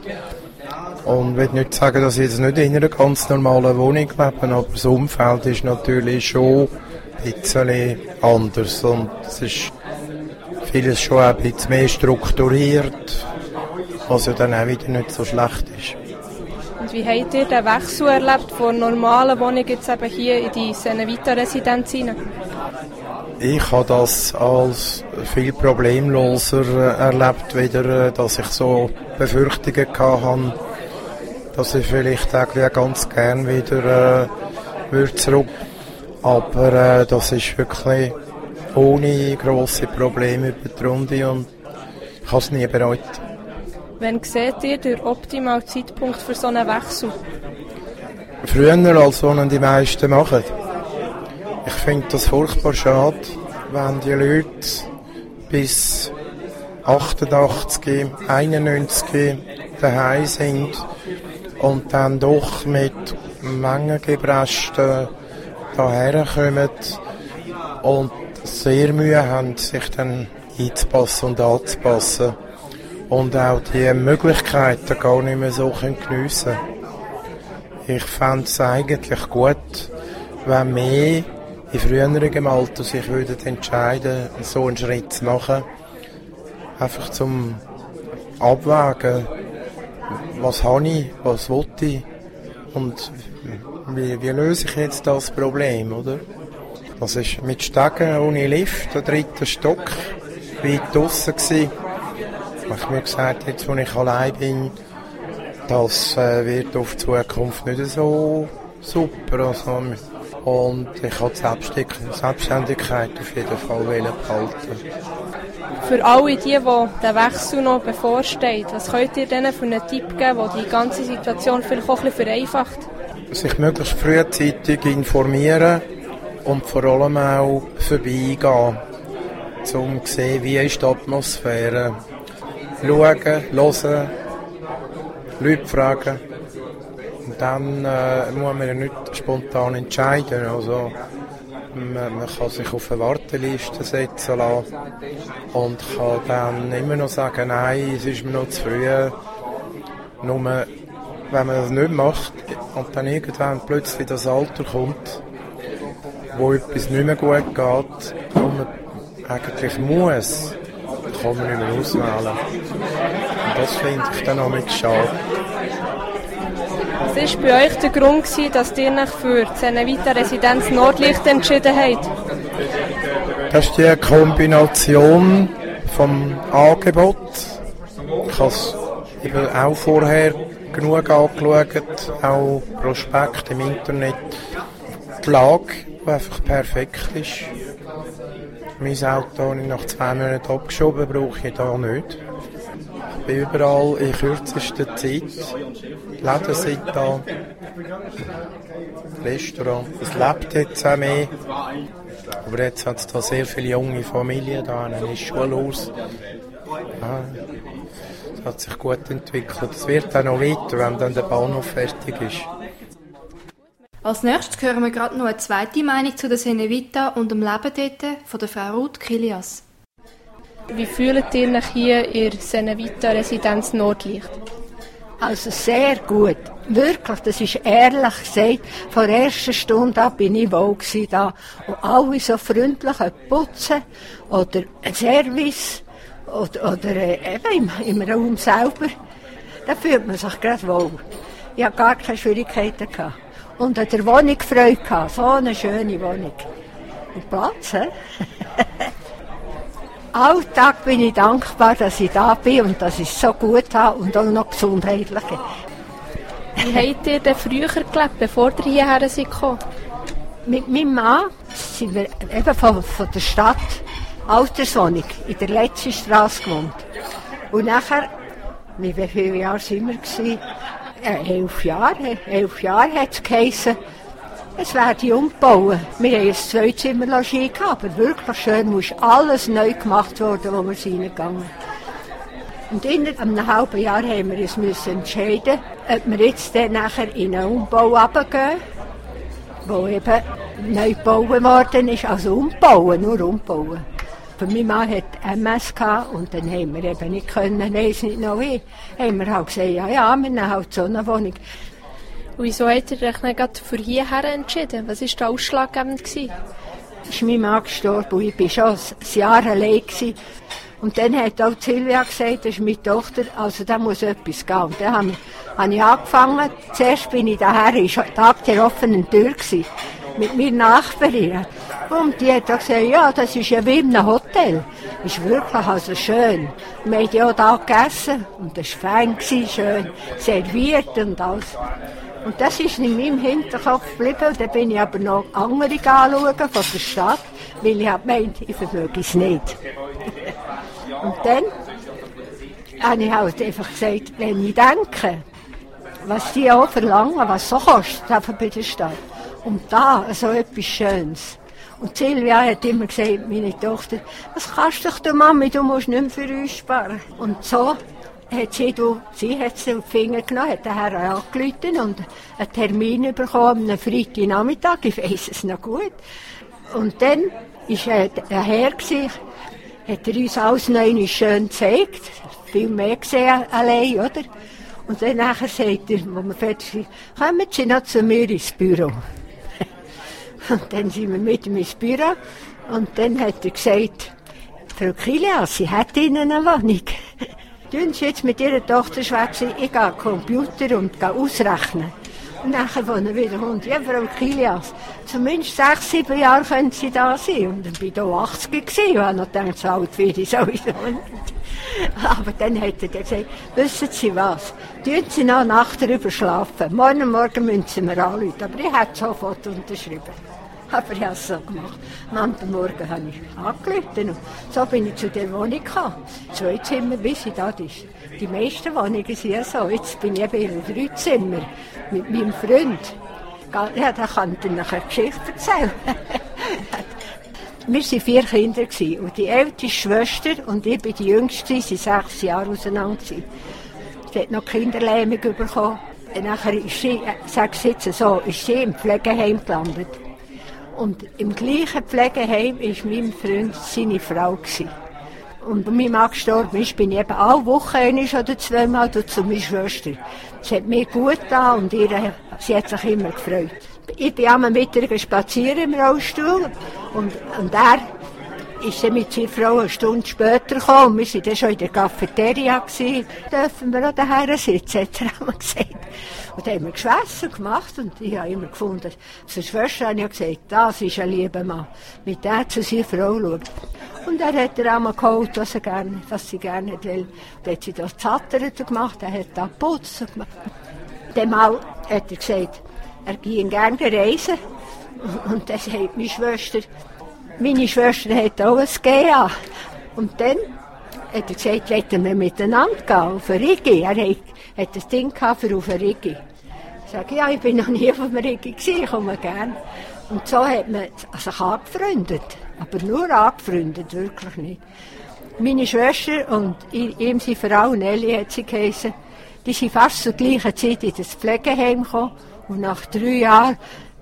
Und ich will nicht sagen, dass ich jetzt nicht in einer ganz normalen Wohnung lebe, aber das Umfeld ist natürlich schon ein bisschen anders. Und es ist vieles schon ein bisschen mehr strukturiert, was ja dann auch wieder nicht so schlecht ist. Und wie habt ihr den Wechsel erlebt von normalen Wohnungen jetzt eben hier in die Senevita-Residenz hinein? Ich habe das als viel problemloser erlebt, wieder, dass ich so Befürchtungen hatte, dass ich vielleicht auch ganz gern wieder äh, würde zurück. Aber äh, das ist wirklich ohne grosse Probleme über die Runde und ich habe es nie bereut. Wann seht ihr den optimalen Zeitpunkt für so einen Wechsel? Früher, als so die meisten machen. Ich finde das furchtbar schade, wenn die Leute bis achtundachtzig, einundneunzig daheim sind und dann doch mit Mengengebresten daher kommen und sehr Mühe haben, sich dann einzupassen und anzupassen und auch die Möglichkeiten gar nicht mehr so geniessen können. Ich fände es eigentlich gut, wenn mehr in früherem Alter sich würden entscheiden, so einen Schritt zu machen, einfach zum Abwägen, was habe ich, was will ich und wie, wie löse ich jetzt das Problem, oder? Das ist mit Stegen ohne Lift, der dritte Stock, weit draussen gsi. Ich habe mir gesagt, jetzt, wo ich allein bin, das äh, wird auf die Zukunft nicht so super. Also, und ich wollte die Selbstständigkeit auf jeden Fall behalten. Für alle die, die den Wechsel noch bevorsteht, was könnt ihr denen für einen Tipp geben, der die ganze Situation vielleicht auch ein bisschen vereinfacht? Sich möglichst frühzeitig informieren und vor allem auch vorbeigehen, um zu sehen, wie ist die Atmosphäre. Schauen, hören, Leute fragen. Und dann äh, muss man ja nicht spontan entscheiden. Also, man, man kann sich auf eine Warteliste setzen lassen und kann dann immer noch sagen, nein, es ist mir noch zu früh. Nur wenn man das nicht macht und dann irgendwann plötzlich das Alter kommt, wo etwas nicht mehr gut geht und man eigentlich muss, dann kann man nicht mehr auswählen. Und das finde ich dann auch mit schade. Was war bei euch der Grund, dass ihr euch für die Cenevita-Residenz Nordlicht entschieden habt? Das ist die Kombination vom Angebot. Ich habe es eben auch vorher genug angeschaut, auch Prospekt im Internet. Die Lage, die einfach perfekt ist. Mein Auto habe ich nach zwei Monaten abgeschoben, brauche ich da nicht. Ich bin überall in kürzester Zeit. Die Läden sind da. Das Restaurant. Es lebt jetzt auch mehr. Aber jetzt hat es da sehr viele junge Familien da. Dann ist Schule aus. Ja, das hat sich gut entwickelt. Es wird auch noch weiter, wenn dann der Bahnhof fertig ist. Als nächstes hören wir gerade noch eine zweite Meinung zu der Cenevita und dem Leben dort von der Frau Ruth Kilias. Wie fühlt ihr euch hier in der Cenevita-Residenz Nordlicht? Also sehr gut. Wirklich, das ist ehrlich gesagt. Von der ersten Stunde an bin ich wohl da. Und alle so freundlich putzen oder ein Service oder, oder äh, eben im, im Raum selber. Da fühlt man sich gerade wohl. Ich hatte gar keine Schwierigkeiten gehabt. Und an der Wohnung Freude gehabt. So eine schöne Wohnung. Und Platz, hä? Alltag bin ich dankbar, dass ich da bin und dass ich es so gut habe und auch noch gesundheitlich. Wie habt ihr denn früher gelebt, bevor ihr hierher seid gekommen? Mit meinem Mann sind wir eben von, von der Stadt, Alterswohnung, in der letzten Straße gewohnt. Und nachher, wie viele Jahre sind wir gewesen? Äh, elf Jahre, elf Jahre hat es geheissen. Es werde umgebaut. Wir haben ein Zweizimmer-Logis gehabt, aber wirklich schön, muss alles neu gemacht worden, wo wir reingegangen. Und innerhalb einem halben Jahr haben wir uns müssen entscheiden, ob wir jetzt dann nachher in einen Umbau runtergehen, wo eben neu gebaut worden ist, also umbauen, nur umbauen. Für mein Mann hat M S gehabt und dann haben wir eben nicht können, nein, es nicht noch ich. Haben wir halt gesagt, ja, ja, wir nehmen halt so eine Wohnung. Und wieso habt ihr euch nicht gerade für hierher entschieden? Was war da ausschlaggebend? Es ist mein Mann gestorben und ich war schon ein Jahr allein gewesen. Und dann hat auch Silvia gesagt, das ist meine Tochter, also da muss etwas gehen. Und dann habe ich, habe ich angefangen, zuerst bin ich daher, ich war Tag der offenen Tür gewesen, mit meiner Nachbarin. Und die hat auch gesagt, ja, das ist ja wie in einem Hotel. Das ist wirklich also schön. Wir haben ja auch da gegessen und das war fein, schön serviert und alles. Und das ist in meinem Hinterkopf geblieben. Und dann bin ich aber noch andere anschauen von der Stadt, weil ich habe gemeint, ich vermöge es nicht. Und dann habe ich halt einfach gesagt, wenn ich denke, was die auch verlangen, was so kostet, einfach bei der Stadt. Und da so etwas Schönes. Und Silvia hat immer gesagt, meine Tochter, was kannst du doch, Mami, du musst nicht mehr für uns sparen. Und so hat sie, du, sie hat sie auf die Finger genommen, hat den Herrn angerufen und einen Termin bekommen, am Freitagnachmittag, ich weiss es noch gut. Und dann war er Herr, hat er uns alles neu schön gezeigt, viel mehr gesehen allein, oder? Und dann nachher sagt er, wo wir fertig sind, kommen Sie noch zu mir ins Büro. Und dann sind wir mit ihm ins Büro und dann hat er gesagt, Frau Kilias, sie hat Ihnen eine Wohnung. Tun Sie jetzt mit Ihrer Tochter schwätzen, ich gehe am Computer und gehe ausrechnen. Und nachher, als er wieder kommt, ja, Frau Kilias, zumindest sechs, sieben Jahre können Sie da sein. Und dann war ich da achtzig gewesen, und habe noch gedacht, so alt werde ich sowieso nicht. Aber dann hat er gesagt, wissen Sie was, tun Sie noch Nacht darüber schlafen. Morgen Morgen müssen Sie mir anrufen. Aber ich habe sofort unterschrieben. Aber ich habe es so gemacht. Am anderen Morgen habe ich angerufen und so bin ich zu der Wohnung gekommen. Zwei Zimmer, wie sie da ist. Die meisten Wohnungen sind ja so. Jetzt bin ich eben in drei Zimmer mit meinem Freund. Ja, da kann ich dir nachher eine Geschichte erzählen. Wir waren vier Kinder und die älteste Schwester und ich bin die jüngste, sie waren sechs Jahre auseinander. Sie hat noch Kinderlähmung bekommen. Und nachher ist sie, ich sage es jetzt so, ist sie im Pflegeheim gelandet. Und im gleichen Pflegeheim war mein Freund seine Frau gewesen. Und als mein Mann gestorben ist, bin ich eben alle Wochen einmal oder zweimal zu meiner Schwester. Sie hat mir gut getan und ihre, sie hat sich immer gefreut. Ich bin einmal mit ihr spazieren im Rollstuhl und, und er ist dann mit seiner Frau eine Stunde später gekommen. Wir waren dann schon in der Cafeteria gewesen. Dürfen wir auch daher sitzen, hat er einmal gesagt. Und dann haben wir geschwätzt und gemacht und ich habe immer gefunden, zur Schwester habe ich gesagt, das ist ein lieber Mann, mit der zu seiner Frau schaut. Und er hat ihr einmal geholt, was, er gerne, was sie gerne will. Dann hat sie das Zattern gemacht, er hat das Putzen gemacht. Dann mal hat er gesagt, er ging gerne reisen. Und dann sagt meine Schwester, meine Schwester hat auch ein G A. Und dann hat er gesagt, wollten wir miteinander gehen, auf eine Rigi. Er hat, hat ein Ding gehabt für auf eine Rigi. Ich sage, ja, ich bin noch nie auf einer Rigi gewesen, ich komme gerne. Und so hat man sich angefreundet. Aber nur angefreundet, wirklich nicht. Meine Schwester und ihm seine Frau, Nelly hat sie geheissen, die sind fast zur gleichen Zeit in das Pflegeheim gekommen. Und nach drei Jahren,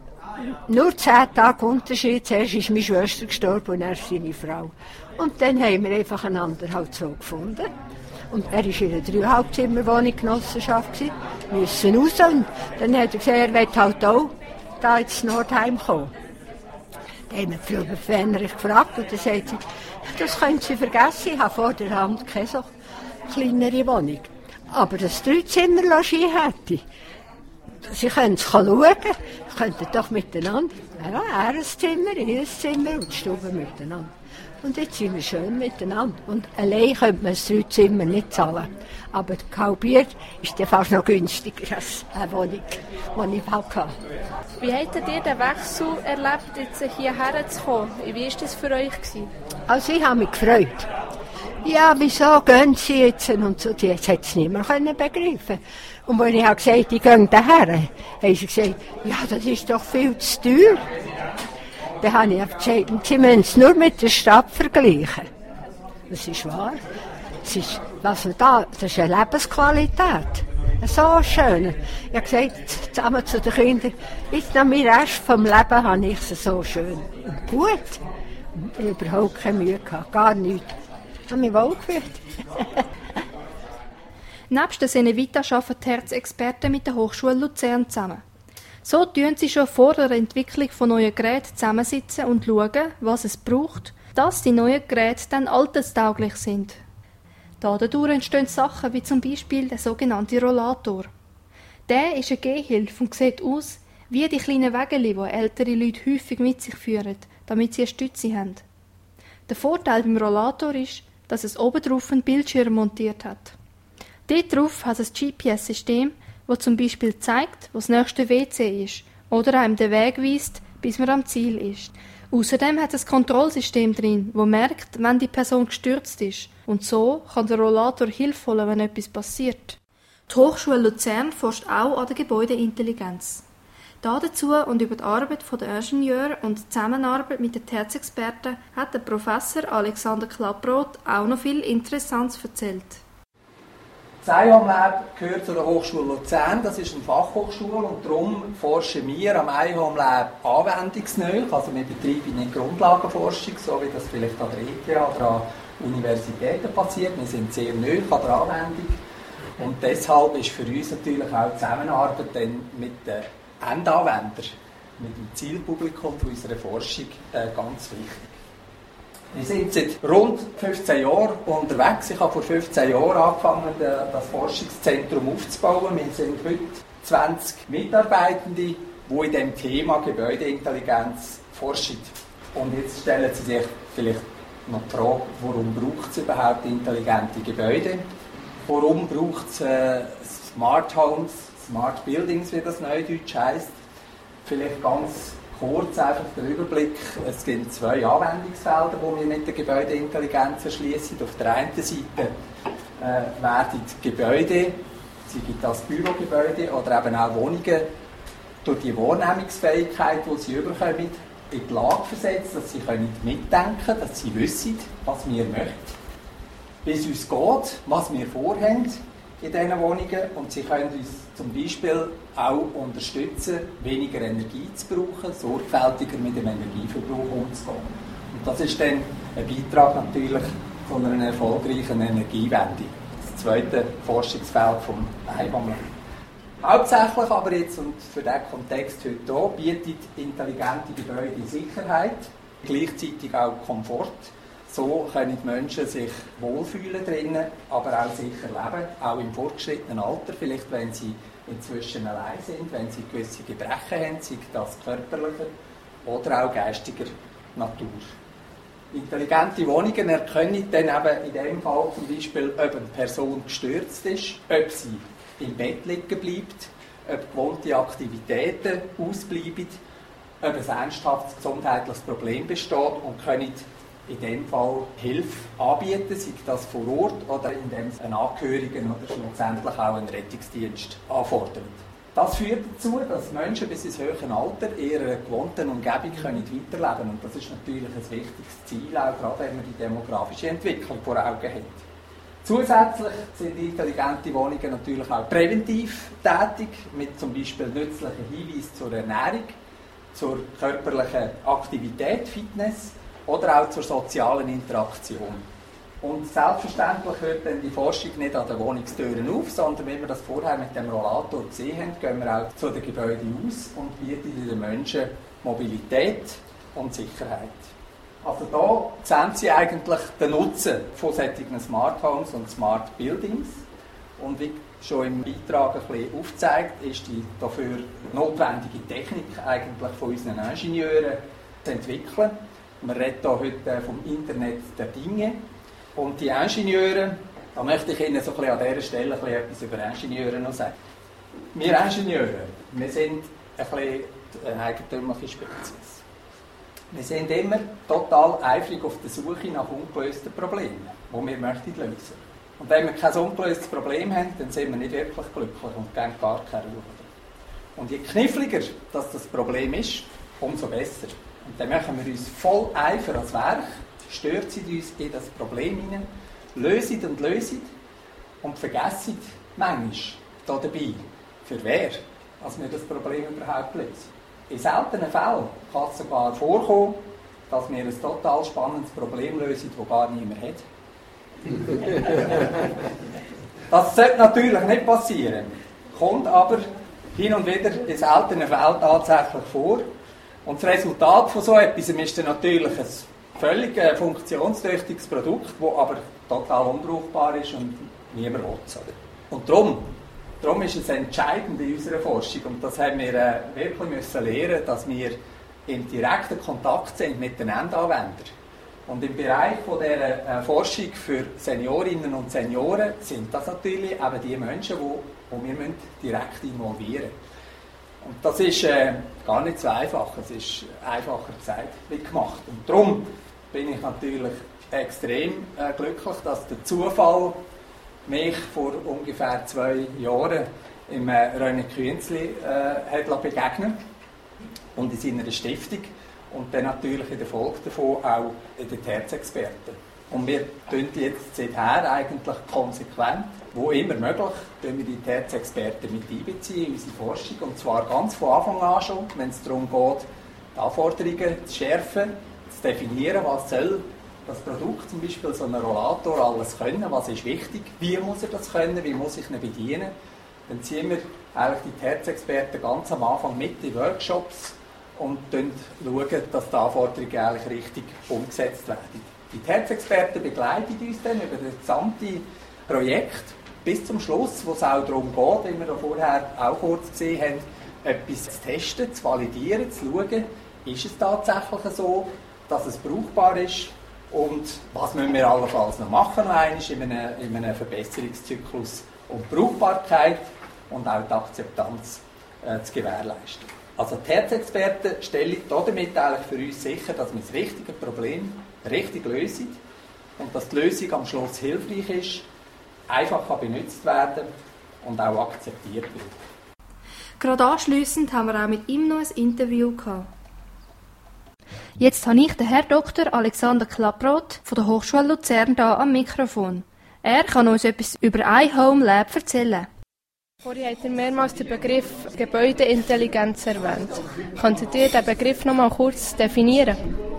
nur zehn Tage Unterschied, zuerst ist meine Schwester gestorben und erst seine Frau. Und dann haben wir einfach einander halt so gefunden. Und er war in einer Dreieinhalbzimmerwohnung Genossenschaft gewesen, müssen raus. Und dann hat er gesagt, er will halt auch da ins Nordheim kommen. Dann haben wir die Frau Fähnerich gefragt und dann sagt sie, das können Sie vergessen, ich habe vor der Hand keine so kleinere Wohnung. Aber das Dreizimmer-Logis hätte ich. Sie können es schauen, Sie könnten doch miteinander, ja, er ein Zimmer, ihr ein Zimmer und die Stube miteinander. Und jetzt sind wir schön miteinander. Und allein könnte man das Dreizimmer nicht zahlen. Aber kalbiert ist dann fast noch günstiger als eine Wohnung, die ich bald hatte. Wie habt ihr den Wechsel erlebt, jetzt hierher zu kommen? Wie war das für euch? Also ich habe mich gefreut. Ja, wieso gehen Sie jetzt? Und so, das hat es nicht mehr begreifen. Und wenn ich gesagt habe, ich gehe daher, haben sie gesagt, ja, das ist doch viel zu teuer. Dann habe ich gesagt, Sie müssen es nur mit der Stadt vergleichen. Das ist wahr. Das ist, was wir da, das ist eine Lebensqualität. So schön. Ich habe gesagt, zusammen zu den Kindern, jetzt noch mein Rest vom Leben habe ich es so schön. Und gut. Ich habe überhaupt keine Mühe gehabt, gar nichts. Ich habe mich wohl gefühlt. Nebst der Senevita arbeiten die Herzexperten mit der Hochschule Luzern zusammen. So tun sie schon vor der Entwicklung von neuen Geräten zusammensitzen und schauen, was es braucht, dass die neuen Geräte dann alterstauglich sind. Dadurch entstehen Sachen wie zum Beispiel der sogenannte Rollator. Der ist eine Gehhilfe und sieht aus wie die kleinen Wägeli, die ältere Leute häufig mit sich führen, damit sie eine Stütze haben. Der Vorteil beim Rollator ist, dass es oben drauf einen Bildschirm montiert hat. Dort drauf hat es ein G P S-System, das zum Beispiel zeigt, wo das nächste W C ist oder einem den Weg weist, bis man am Ziel ist. Außerdem hat es ein Kontrollsystem drin, das merkt, wenn die Person gestürzt ist. Und so kann der Rollator Hilfe holen, wenn etwas passiert. Die Hochschule Luzern forscht auch an der Gebäudeintelligenz. Dazu und über die Arbeit der Ingenieure und die Zusammenarbeit mit den Herzexperten hat der Professor Alexander Klapproth auch noch viel Interessantes erzählt. Das I H O M Lab gehört zu der Hochschule Luzern, das ist eine Fachhochschule und darum forschen wir am I H O M Lab anwendungsnah. Also wir betreiben nicht Grundlagenforschung, so wie das vielleicht an der E T H oder an Universitäten passiert. Wir sind sehr nahe an der Anwendung und deshalb ist für uns natürlich auch die Zusammenarbeit dann mit den Endanwendern, mit dem Zielpublikum unserer Forschung äh, ganz wichtig. Wir sind seit rund fünfzehn Jahren unterwegs. Ich habe vor fünfzehn Jahren angefangen, das Forschungszentrum aufzubauen. Wir sind heute zwanzig Mitarbeitende, die in dem Thema Gebäudeintelligenz forschen. Und jetzt stellen Sie sich vielleicht noch die Frage, warum braucht es überhaupt intelligente Gebäude? Warum braucht es äh, Smart Homes, Smart Buildings, wie das neudeutsch heisst? Vielleicht ganz kurz einfach der Überblick. Es gibt zwei Anwendungsfelder, die wir mit der Gebäudeintelligenz erschließen. Auf der einen Seite äh, werden Gebäude, sie gibt das Bürogebäude oder eben auch Wohnungen, durch die Wahrnehmungsfähigkeit, die sie überkommen, in die Lage versetzt, dass sie können mitdenken, dass sie wissen, was wir möchten, wie es uns geht, was wir vorhaben, in diesen Wohnungen und sie können uns zum Beispiel auch unterstützen, weniger Energie zu brauchen, sorgfältiger mit dem Energieverbrauch umzugehen. Und das ist dann ein Beitrag natürlich von einer erfolgreichen Energiewende. Das zweite Forschungsfeld vom Einwohner. Hauptsächlich aber jetzt, und für diesen Kontext heute hier, bietet intelligente Gebäude Sicherheit, gleichzeitig auch Komfort. So können die Menschen sich wohlfühlen drinnen, aber auch sicher leben, auch im fortgeschrittenen Alter, vielleicht wenn sie inzwischen allein sind, wenn sie gewisse Gebrechen haben, sei das körperlicher oder auch geistiger Natur. Intelligente Wohnungen erkennen dann eben in dem Fall zum Beispiel, ob eine Person gestürzt ist, ob sie im Bett liegen bleibt, ob gewohnte Aktivitäten ausbleiben, ob ein ernsthaftes gesundheitliches Problem besteht und können in dem Fall Hilfe anbieten, sei das vor Ort oder indem sie einen Angehörigen oder schlussendlich auch einen Rettungsdienst anfordern. Das führt dazu, dass Menschen bis ins höhere Alter in ihrer gewohnten Umgebung können weiterleben können. Und das ist natürlich ein wichtiges Ziel, auch gerade wenn man die demografische Entwicklung vor Augen hat. Zusätzlich sind intelligente Wohnungen natürlich auch präventiv tätig, mit zum Beispiel nützlichen Hinweisen zur Ernährung, zur körperlichen Aktivität, Fitness oder auch zur sozialen Interaktion. Und selbstverständlich hört dann die Forschung nicht an den Wohnungstüren auf, sondern wie wir das vorher mit dem Rollator gesehen haben, gehen wir auch zu den Gebäuden aus und bieten den Menschen Mobilität und Sicherheit. Also da sehen Sie eigentlich den Nutzen von solchen Smart Homes und Smart Buildings. Und wie schon im Beitrag ein bisschen aufgezeigt, ist die dafür notwendige Technik eigentlich von unseren Ingenieuren zu entwickeln. Wir reden hier heute vom Internet der Dinge. Und die Ingenieure, da möchte ich Ihnen so ein bisschen an dieser Stelle ein bisschen etwas über Ingenieure noch sagen. Wir Ingenieure, wir sind ein bisschen eine eigentümliche Spezies. Wir sind immer total eifrig auf der Suche nach ungelösten Problemen, die wir möchten lösen. Und wenn wir kein ungelöstes Problem haben, dann sind wir nicht wirklich glücklich und geben gar keine Ruhe. Und je kniffliger das, das Problem ist, umso besser. Und dann machen wir uns voll Eifer als Werk, stürzen uns in das Problem hinein, lösen und lösen und vergessen manchmal dabei, für wer als wir das Problem überhaupt lösen. In seltenen Fällen kann es sogar vorkommen, dass wir ein total spannendes Problem lösen, das gar niemand hat. Das sollte natürlich nicht passieren, kommt aber hin und wieder in seltenen Fällen tatsächlich vor. Und das Resultat von so etwas ist dann natürlich ein völlig äh, funktionstüchtiges Produkt, das aber total unbrauchbar ist und niemand will es. Und darum, darum ist es entscheidend in unserer Forschung, und das haben wir äh, wirklich müssen lernen, dass wir im direkten Kontakt sind mit den Endanwendern. Und im Bereich von der äh, Forschung für Seniorinnen und Senioren sind das natürlich eben die Menschen, die, die wir direkt involvieren müssen. Und das ist äh, gar nicht so einfach, es ist einfacher gesagt wie gemacht. Und darum bin ich natürlich extrem äh, glücklich, dass der Zufall mich vor ungefähr zwei Jahren im äh, René Künzli äh, hat begegnet und in seiner Stiftung und dann natürlich in der Folge davon auch in den Herzexperten. Und wir tun jetzt seither eigentlich konsequent, wo immer möglich, wir die Herzexperten mit einbeziehen in unsere Forschung, und zwar ganz von Anfang an schon, wenn es darum geht, die Anforderungen zu schärfen, zu definieren, was soll das Produkt, zum Beispiel so ein Rollator, alles können, was ist wichtig, wie muss er das können, wie muss ich ihn bedienen. Dann ziehen wir eigentlich die Herzexperten ganz am Anfang mit in Workshops und schauen, dass die Anforderungen eigentlich richtig umgesetzt werden. Die Herzexperten begleiten uns dann über das gesamte Projekt bis zum Schluss, wo es auch darum geht, wie wir da vorher auch kurz gesehen haben, etwas zu testen, zu validieren, zu schauen, ist es tatsächlich so, dass es brauchbar ist und was müssen wir allenfalls noch machen, noch einmal in einem, in einem Verbesserungszyklus, um die Brauchbarkeit und auch die Akzeptanz äh, zu gewährleisten. Also die Herzexperten stellen damit eigentlich für uns sicher, dass wir das richtige Problem richtig lösen und dass die Lösung am Schluss hilfreich ist, einfach kann benutzt werden und auch akzeptiert wird. Gerade anschliessend haben wir auch mit ihm noch ein Interview gehabt. Jetzt habe ich den Herrn Doktor Alexander Klapproth von der Hochschule Luzern hier am Mikrofon. Er kann uns etwas über iHomeLab erzählen. Vorhin habt ihr mehrmals den Begriff Gebäudeintelligenz erwähnt. Könntet ihr den Begriff noch mal kurz definieren?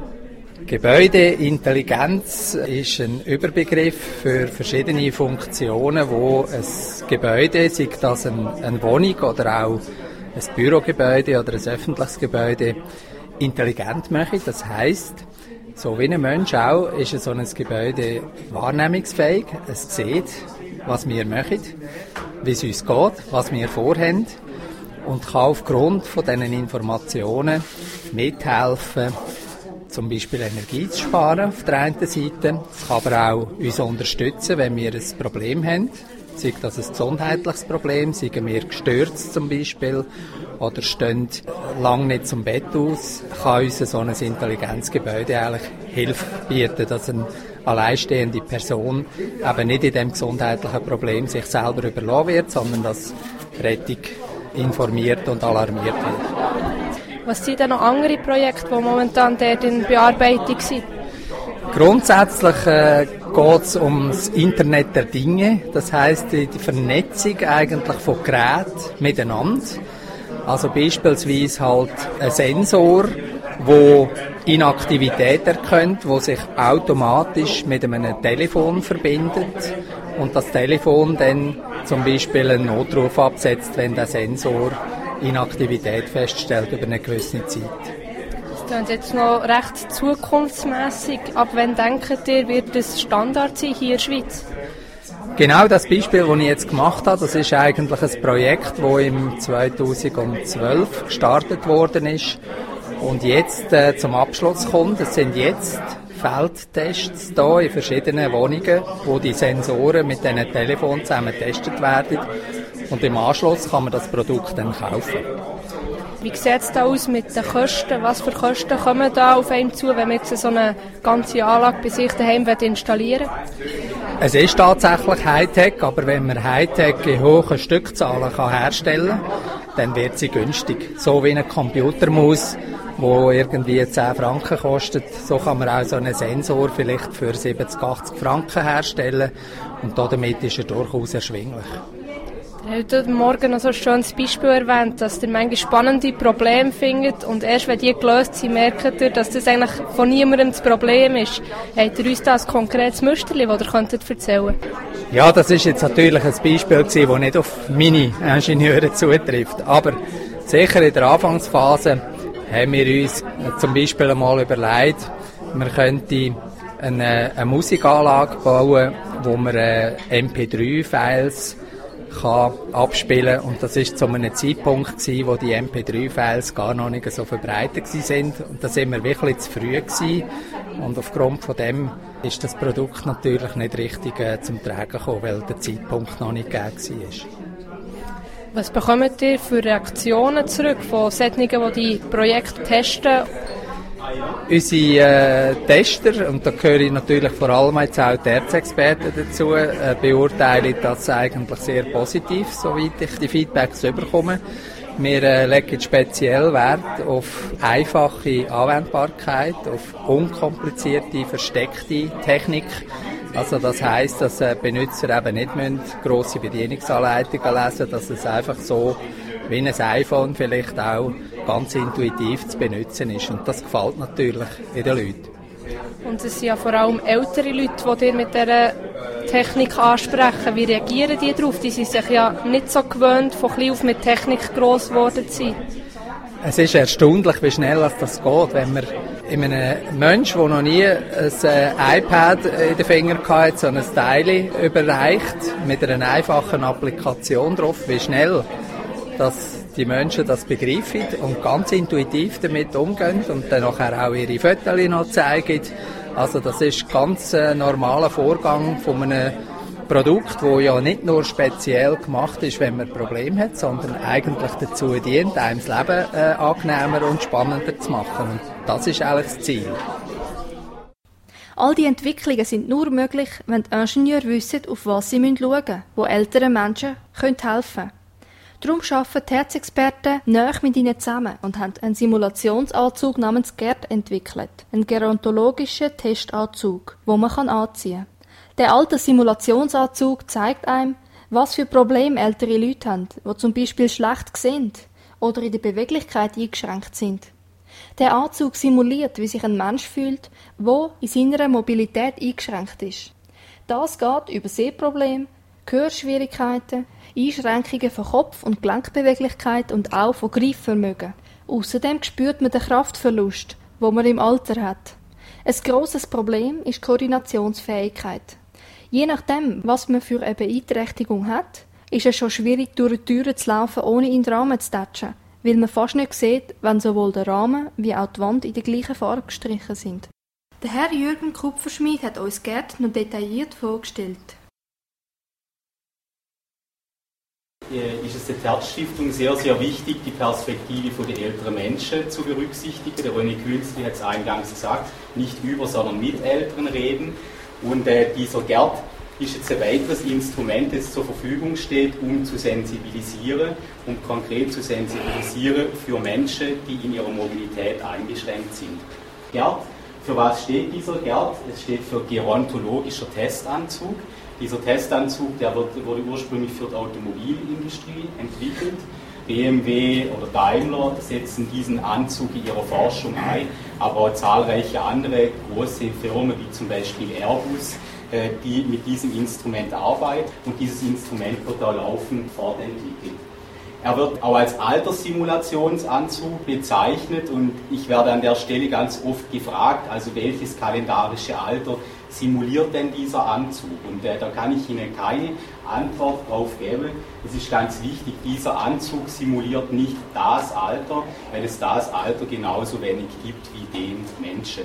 Gebäudeintelligenz ist ein Überbegriff für verschiedene Funktionen, wo ein Gebäude, sei das eine, eine Wohnung oder auch ein Bürogebäude oder ein öffentliches Gebäude, intelligent machen. Das heisst, so wie ein Mensch auch, ist so ein Gebäude wahrnehmungsfähig. Es sieht, was wir machen, wie es uns geht, was wir vorhaben und kann aufgrund von diesen Informationen mithelfen, zum Beispiel Energie zu sparen auf der einen Seite. Es kann aber auch uns unterstützen, wenn wir ein Problem haben. Sei das ein gesundheitliches Problem, seien wir gestürzt zum Beispiel oder stehen lange nicht zum Bett aus, kann uns so ein Intelligenzgebäude eigentlich Hilfe bieten, dass eine alleinstehende Person eben nicht in dem gesundheitlichen Problem sich selber überlassen wird, sondern dass Rettung informiert und alarmiert wird. Was sind denn noch andere Projekte, die momentan dort in Bearbeitung sind? Grundsätzlich äh, geht es um das Internet der Dinge, das heisst die, die Vernetzung eigentlich von Geräten miteinander. Also beispielsweise halt ein Sensor, der Inaktivität erkennt, der sich automatisch mit einem Telefon verbindet und das Telefon dann zum Beispiel einen Notruf absetzt, wenn der Sensor Inaktivität feststellt über eine gewisse Zeit. Das klingt jetzt noch recht zukunftsmässig. Ab wann denkt ihr, wird das Standard sein hier in der Schweiz? Genau das Beispiel, das ich jetzt gemacht habe, das ist eigentlich ein Projekt, das im zweitausendzwölf gestartet worden ist und jetzt äh, zum Abschluss kommt. Es sind jetzt Feldtests da in verschiedenen Wohnungen, wo die Sensoren mit diesen Telefonen zusammen getestet werden. Und im Anschluss kann man das Produkt dann kaufen. Wie sieht es da aus mit den Kosten? Was für Kosten kommen da auf einen zu, wenn man jetzt so eine ganze Anlage bei sich daheim installieren will? Es ist tatsächlich Hightech, aber wenn man Hightech in hohen Stückzahlen kann herstellen kann, dann wird sie günstig. So wie eine Computermaus, die irgendwie zehn Franken kostet, so kann man auch so einen Sensor vielleicht für siebzig, achtzig Franken herstellen und damit ist er durchaus erschwinglich. Ihr habt heute Morgen noch so ein schönes Beispiel erwähnt, dass ihr manchmal spannende Probleme findet und erst wenn die gelöst sind, merkt ihr, dass das eigentlich von niemandem das Problem ist. Habt ihr uns da ein konkretes Müsterchen, das ihr könntet erzählen? Ja, das ist jetzt natürlich ein Beispiel gewesen, das nicht auf meine Ingenieure zutrifft. Aber sicher in der Anfangsphase haben wir uns zum Beispiel einmal überlegt, man könnte eine, eine Musikanlage bauen, wo man M P drei Files kann abspielen und das ist zu einem Zeitpunkt gewesen, wo die M P drei Files gar noch nicht so verbreitet sind und da sind wir wirklich zu früh gewesen und aufgrund von dem ist das Produkt natürlich nicht richtig äh, zum Tragen gekommen, weil der Zeitpunkt noch nicht gegeben war. Was bekommt ihr für Reaktionen zurück von solchen, die die Projekte testen? Unsere äh, Tester, und da gehöre ich natürlich vor allem jetzt auch die Erzexperten dazu, äh, beurteilen das eigentlich sehr positiv, soweit ich die Feedbacks bekomme. Wir äh, legen speziell Wert auf einfache Anwendbarkeit, auf unkomplizierte, versteckte Technik. Also das heisst, dass äh, Benutzer eben nicht müssen grosse Bedienungsanleitungen lesen, dass es einfach so wie ein iPhone vielleicht auch ganz intuitiv zu benutzen ist. Und das gefällt natürlich den Leuten. Und es sind ja vor allem ältere Leute, die dir mit dieser Technik ansprechen. Wie reagieren die darauf? Die sind sich ja nicht so gewöhnt, von klein auf mit Technik gross geworden zu sein. Es ist erstaunlich, wie schnell das geht, wenn man in einem Menschen, der noch nie ein iPad in den Fingern hatte, so ein Teil überreicht, mit einer einfachen Applikation drauf, wie schnell dass die Menschen das begreifen und ganz intuitiv damit umgehen und dann nachher auch ihre Fotos noch zeigen. Also das ist ein ganz äh, normaler Vorgang von einem Produkt, das ja nicht nur speziell gemacht ist, wenn man ein Problem hat, sondern eigentlich dazu dient, einem das Leben äh, angenehmer und spannender zu machen. Und das ist eigentlich das Ziel. All die Entwicklungen sind nur möglich, wenn die Ingenieure wissen, auf was sie schauen müssen, wo älteren Menschen helfen können. Darum arbeiten die Herzexperten nahe mit ihnen zusammen und haben einen Simulationsanzug namens GERD entwickelt. Einen gerontologischen Testanzug, den man anziehen kann. Der alte Simulationsanzug zeigt einem, was für Probleme ältere Leute haben, die zum Beispiel schlecht sehen oder in der Beweglichkeit eingeschränkt sind. Der Anzug simuliert, wie sich ein Mensch fühlt, der in seiner Mobilität eingeschränkt ist. Das geht über Sehprobleme, Hörschwierigkeiten, Einschränkungen von Kopf- und Gelenkbeweglichkeit und auch von Greifvermögen. Außerdem spürt man den Kraftverlust, wo man im Alter hat. Ein grosses Problem ist die Koordinationsfähigkeit. Je nachdem, was man für eine Beeinträchtigung hat, ist es schon schwierig, durch die Türen zu laufen, ohne in den Rahmen zu tatschen, weil man fast nicht sieht, wenn sowohl der Rahmen wie auch die Wand in der gleichen Farbe gestrichen sind. Der Herr Jürgen Kupferschmied hat uns Gerd noch detailliert vorgestellt. Ist es der Terz-Stiftung sehr, sehr wichtig, die Perspektive der älteren Menschen zu berücksichtigen. Der René Künstli hat es eingangs gesagt, nicht über, sondern mit Älteren reden. Und äh, dieser Gerd ist jetzt ein weiteres Instrument, das zur Verfügung steht, um zu sensibilisieren, um konkret zu sensibilisieren für Menschen, die in ihrer Mobilität eingeschränkt sind. Gerd, für was steht dieser Gerd? Es steht für gerontologischer Testanzug. Dieser Testanzug, der wurde ursprünglich für die Automobilindustrie entwickelt. B M W oder Daimler setzen diesen Anzug in ihrer Forschung ein, aber auch zahlreiche andere große Firmen, wie zum Beispiel Airbus, die mit diesem Instrument arbeiten, und dieses Instrument wird auch laufend fortentwickelt. Er wird auch als Alterssimulationsanzug bezeichnet, und ich werde an der Stelle ganz oft gefragt, also welches kalendarische Alter simuliert denn dieser Anzug? Und äh, da kann ich Ihnen keine Antwort darauf geben. Es ist ganz wichtig, dieser Anzug simuliert nicht das Alter, weil es das Alter genauso wenig gibt wie den Menschen.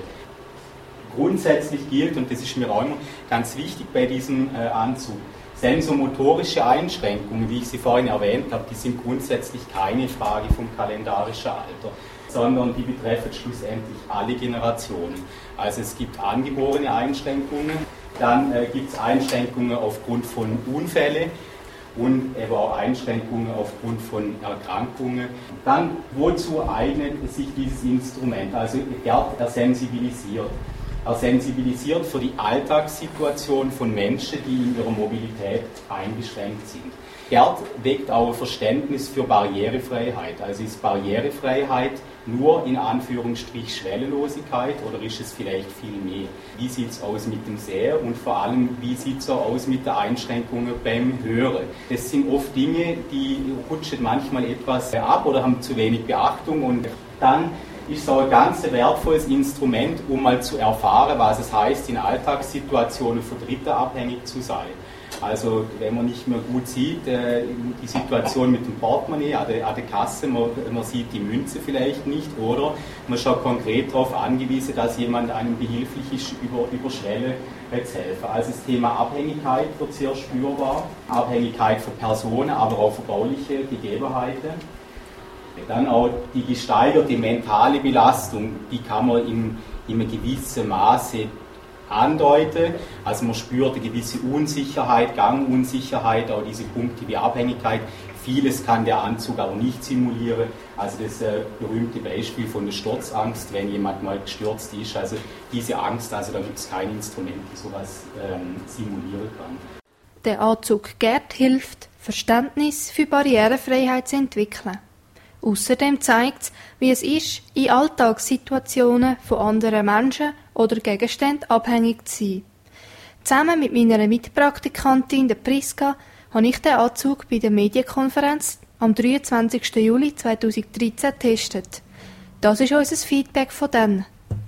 Grundsätzlich gilt, und das ist mir auch immer ganz wichtig bei diesem äh, Anzug, sensomotorische Einschränkungen, wie ich sie vorhin erwähnt habe, die sind grundsätzlich keine Frage vom kalendarischen Alter, sondern die betreffen schlussendlich alle Generationen. Also es gibt angeborene Einschränkungen, dann äh, gibt es Einschränkungen aufgrund von Unfällen und eben auch Einschränkungen aufgrund von Erkrankungen. Dann, wozu eignet sich dieses Instrument? Also Gerd, er sensibilisiert. Er sensibilisiert für die Alltagssituation von Menschen, die in ihrer Mobilität eingeschränkt sind. Gerd weckt auch ein Verständnis für Barrierefreiheit. Also ist Barrierefreiheit nur in Anführungsstrich Schwellenlosigkeit oder ist es vielleicht viel mehr? Wie sieht es aus mit dem Sehen und vor allem, wie sieht es aus mit den Einschränkungen beim Hören? Das sind oft Dinge, die rutschen manchmal etwas ab oder haben zu wenig Beachtung, und dann ist so ein ganz wertvolles Instrument, um mal zu erfahren, was es heißt, in Alltagssituationen von Dritten abhängig zu sein. Also wenn man nicht mehr gut sieht, äh, die Situation mit dem Portemonnaie an der, an der Kasse, man, man sieht die Münze vielleicht nicht, oder man ist schon konkret darauf angewiesen, dass jemand einem behilflich ist, über, über Schwelle zu helfen. Also das Thema Abhängigkeit wird sehr spürbar, Abhängigkeit von Personen, aber auch von baulichen Gegebenheiten. Dann auch die gesteigerte mentale Belastung, die kann man in, in einem gewissen Maße andeuten. Also man spürt eine gewisse Unsicherheit, Gangunsicherheit, auch diese Punkte wie Abhängigkeit. Vieles kann der Anzug auch nicht simulieren. Also das äh, berühmte Beispiel von der Sturzangst, wenn jemand mal gestürzt ist. Also diese Angst, also da gibt es kein Instrument, das sowas ähm, simulieren kann. Der Anzug Gerd hilft, Verständnis für Barrierefreiheit zu entwickeln. Außerdem zeigt es, wie es ist, in Alltagssituationen von anderen Menschen oder Gegenständen abhängig zu sein. Zusammen mit meiner Mitpraktikantin, der Priska, habe ich den Anzug bei der Medienkonferenz am dreiundzwanzigsten Juli zweitausenddreizehn getestet. Das ist unser Feedback von dann.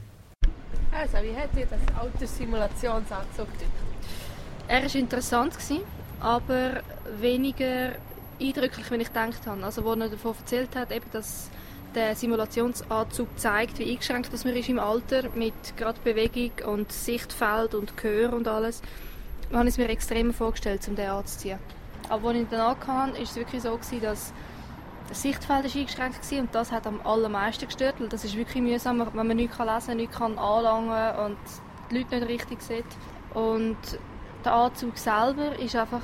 Also, wie hat dir das Alterssimulationsanzug gedacht? Er war interessant, aber weniger eindrücklich, wenn ich gedacht habe. Also, wo er davon erzählt hat, eben, dass der Simulationsanzug zeigt, wie eingeschränkt dass man ist im Alter, mit gerade Bewegung und Sichtfeld und Gehör und alles, habe ich es mir extrem vorgestellt, um den anzuziehen. Aber als ich dann angefangen habe, war es wirklich so, dass das Sichtfeld ist eingeschränkt war und das hat am allermeisten gestört, weil das ist wirklich mühsam, wenn man nichts lesen kann, nichts anlangen kann und die Leute nicht richtig sehen. Und der Anzug selber ist einfach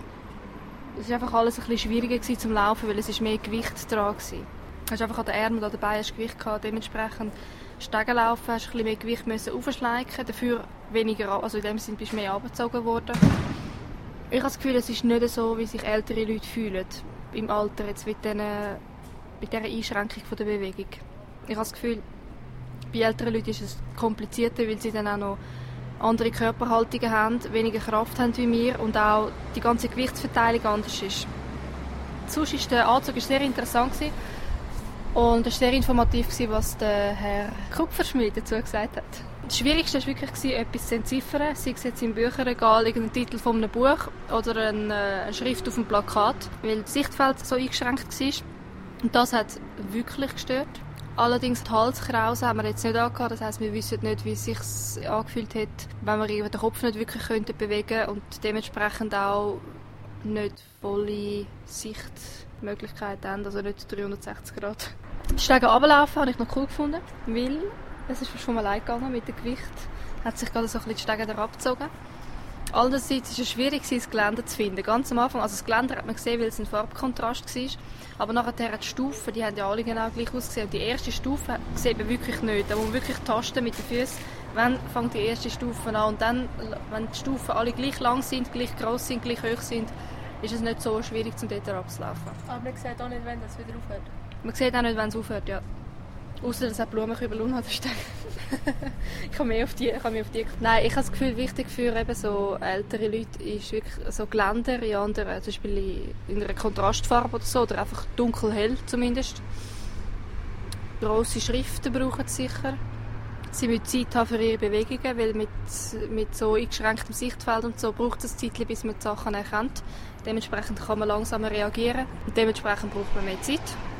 Es war einfach alles ein bisschen schwieriger zum Laufen, weil es mehr Gewicht dran war. Es hatte einfach an den Armen und an den Beinen Gewicht gehabt. Dementsprechend Stegen laufen, hast du ein bisschen mehr Gewicht müssen aufschleichen, dafür weniger, also in dem Sinne bist du mehr abgezogen worden. Ich habe das Gefühl, es ist nicht so, wie sich ältere Leute fühlen im Alter, jetzt mit, den, mit dieser Einschränkung von der Bewegung. Ich habe das Gefühl, bei älteren Leuten ist es komplizierter, weil sie dann auch noch andere Körperhaltungen haben, weniger Kraft haben wie wir und auch die ganze Gewichtsverteilung anders ist. Sonst war der Anzug sehr interessant und es war sehr informativ, was der Herr Kupferschmied dazu gesagt hat. Das Schwierigste war wirklich, etwas zu entziffern, sei es jetzt im Bücherregal, irgendein Titel von einem Buch oder eine Schrift auf dem Plakat, weil das Sichtfeld so eingeschränkt war. Und das hat wirklich gestört. Allerdings die Halskrause haben wir jetzt nicht angehabt, das heisst, wir wissen nicht, wie es sich angefühlt hat, wenn wir den Kopf nicht wirklich bewegen könnten und dementsprechend auch nicht volle Sichtmöglichkeiten haben, also nicht dreihundertsechzig Grad. Die Stege runterlaufen habe ich noch cool gefunden, weil es ist schon mal allein gegangen mit dem Gewicht, hat sich gerade so ein bisschen die Stege da abgezogen. Andererseits war es schwierig, das Geländer zu finden. Ganz am Anfang, also das Geländer hat man gesehen, weil es ein Farbkontrast war. Aber nachher die Stufen, die haben ja alle genau gleich ausgesehen. Und die erste Stufe sieht man wirklich nicht. Da muss man wirklich tasten mit den Füßen. Wann fängt die erste Stufe an? Und dann, wenn die Stufen alle gleich lang sind, gleich gross sind, gleich hoch sind, ist es nicht so schwierig, um dort abzulaufen. Aber man sieht auch nicht, wenn das wieder aufhört? Man sieht auch nicht, wenn es aufhört, ja. Ausser dass es Blumenkübel unten hat. ich habe mehr auf die, ich habe mehr auf die. Nein, ich habe das Gefühl, wichtig für eben so ältere Leute ist wirklich so Geländer in anderen, zum Beispiel in einer Kontrastfarbe oder so, oder einfach dunkelhell zumindest. Grosse Schriften brauchen sie sicher. Sie müssen Zeit haben für ihre Bewegungen, weil mit, mit so eingeschränktem Sichtfeld und so braucht es ein Zeitchen, bis man die Sachen erkennt. Dementsprechend kann man langsamer reagieren und dementsprechend braucht man mehr Zeit.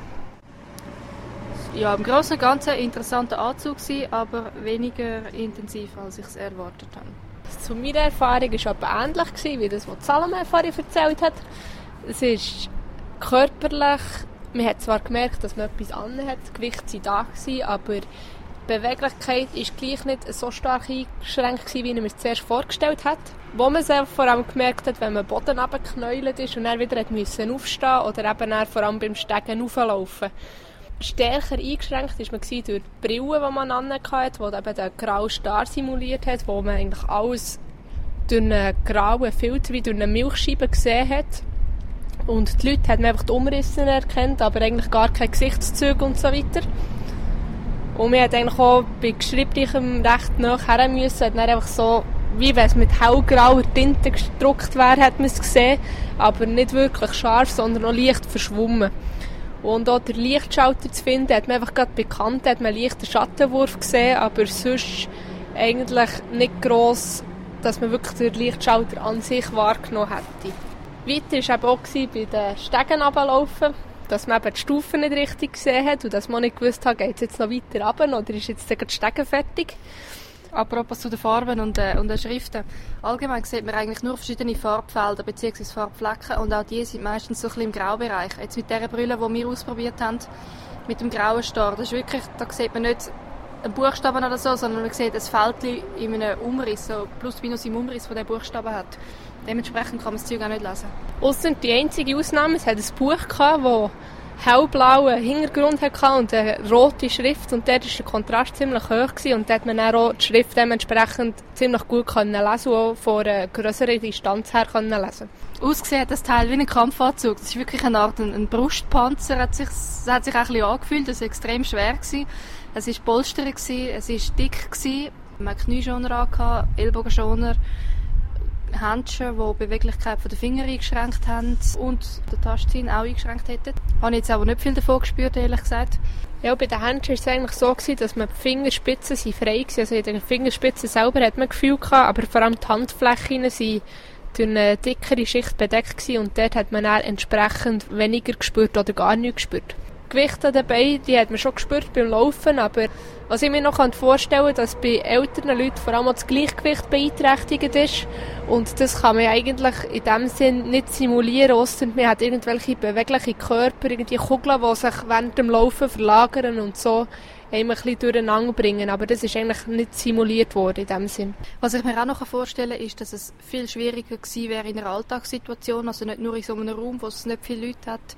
Ja, im Großen und Ganzen ein interessanter Anzug gewesen, aber weniger intensiv, als ich es erwartet habe. Zu meiner Erfahrung war es etwa ähnlich gewesen, wie das, was Salome vorhin erzählt hat. Es ist körperlich, man hat zwar gemerkt, dass man etwas anhat, das Gewicht war da gewesen, aber die Beweglichkeit war gleich nicht so stark eingeschränkt gewesen, wie man es zuerst vorgestellt hat. Wo man es vor allem gemerkt hat, wenn man den Boden runtergeknäult ist und dann wieder aufstehen musste oder eben dann vor allem beim Stegen rauflaufen. Stärker eingeschränkt war man durch die Brille, die man anhatte, die eben den grauen Star simuliert hat, wo man eigentlich alles durch einen grauen Filter wie durch eine Milchscheibe gesehen hat. Und die Leute haben einfach die Umrisse erkannt, aber eigentlich gar keine Gesichtszüge und so weiter. Und man hat eigentlich auch bei Geschriebenem recht nah her müssen, hat dann einfach so, wie wenn es mit hellgrauer Tinte gedruckt wäre, hat man es gesehen, aber nicht wirklich scharf, sondern noch leicht verschwommen. Und auch den Lichtschalter zu finden, hat man einfach gerade bekannt, hat man einen leichten Schattenwurf gesehen, aber sonst eigentlich nicht gross, dass man wirklich den Lichtschalter an sich wahrgenommen hätte. Weiter war eben auch bei den Stegen runterlaufen, dass man eben die Stufen nicht richtig gesehen hat und dass man nicht gewusst hat, geht es jetzt noch weiter runter oder ist jetzt die Stegen fertig. Apropos zu den Farben und, äh, und den Schriften. Allgemein sieht man eigentlich nur verschiedene Farbfelder bzw. Farbflecken und auch die sind meistens so ein bisschen im Graubereich. Jetzt mit dieser Brille, die wir ausprobiert haben, mit dem grauen Star, das ist wirklich, da sieht man nicht einen Buchstaben oder so, sondern man sieht ein Fältchen in einem Umriss, so plus minus im Umriss, der Buchstaben hat. Dementsprechend kann man das Zeug auch nicht lesen. Ausser die einzige Ausnahme, es hat ein Buch gehabt, das hellblauen Hintergrund hatte und eine rote Schrift und dort war der Kontrast ziemlich hoch gewesen, und dort hat man dann auch die Schrift dementsprechend ziemlich gut können lesen und auch von einer grösseren Distanz her können lesen. Ausgesehen hat das Teil wie ein Kampfanzug. Das ist wirklich eine Art ein, ein Brustpanzer. Hat sich, es hat sich auch ein bisschen angefühlt. Es war extrem schwer gewesen. Es war polsterig gewesen, es war dick gewesen. Man hatte Knieschoner an, Ellbogenschoner, Händchen, die die Beweglichkeit der Finger eingeschränkt haben und den Tastsinn auch eingeschränkt hätten. Habe ich jetzt aber nicht viel davon gespürt, ehrlich gesagt. Ja, bei den Händchen war es eigentlich so gewesen, dass man die Fingerspitzen sind frei waren. Also in den Fingerspitzen selber hat man Gefühl gehabt, aber vor allem die Handflächen waren durch eine dickere Schicht bedeckt gewesen und dort hat man dann entsprechend weniger gespürt oder gar nichts gespürt. Die Gewichte dabei, die hat man schon gespürt beim Laufen, aber was ich mir noch vorstellen kann, dass bei älteren Leuten vor allem auch das Gleichgewicht beeinträchtigt ist. Und das kann man eigentlich in dem Sinn nicht simulieren, ausser man hat irgendwelche bewegliche Körper, irgendwie Kugeln, die sich während dem Laufen verlagern und so ein bisschen durcheinander bringen. Aber das ist eigentlich nicht simuliert worden in dem Sinn. Was ich mir auch noch vorstellen kann, ist, dass es viel schwieriger gewesen wäre in einer Alltagssituation, also nicht nur in so einem Raum, wo es nicht viele Leute hat,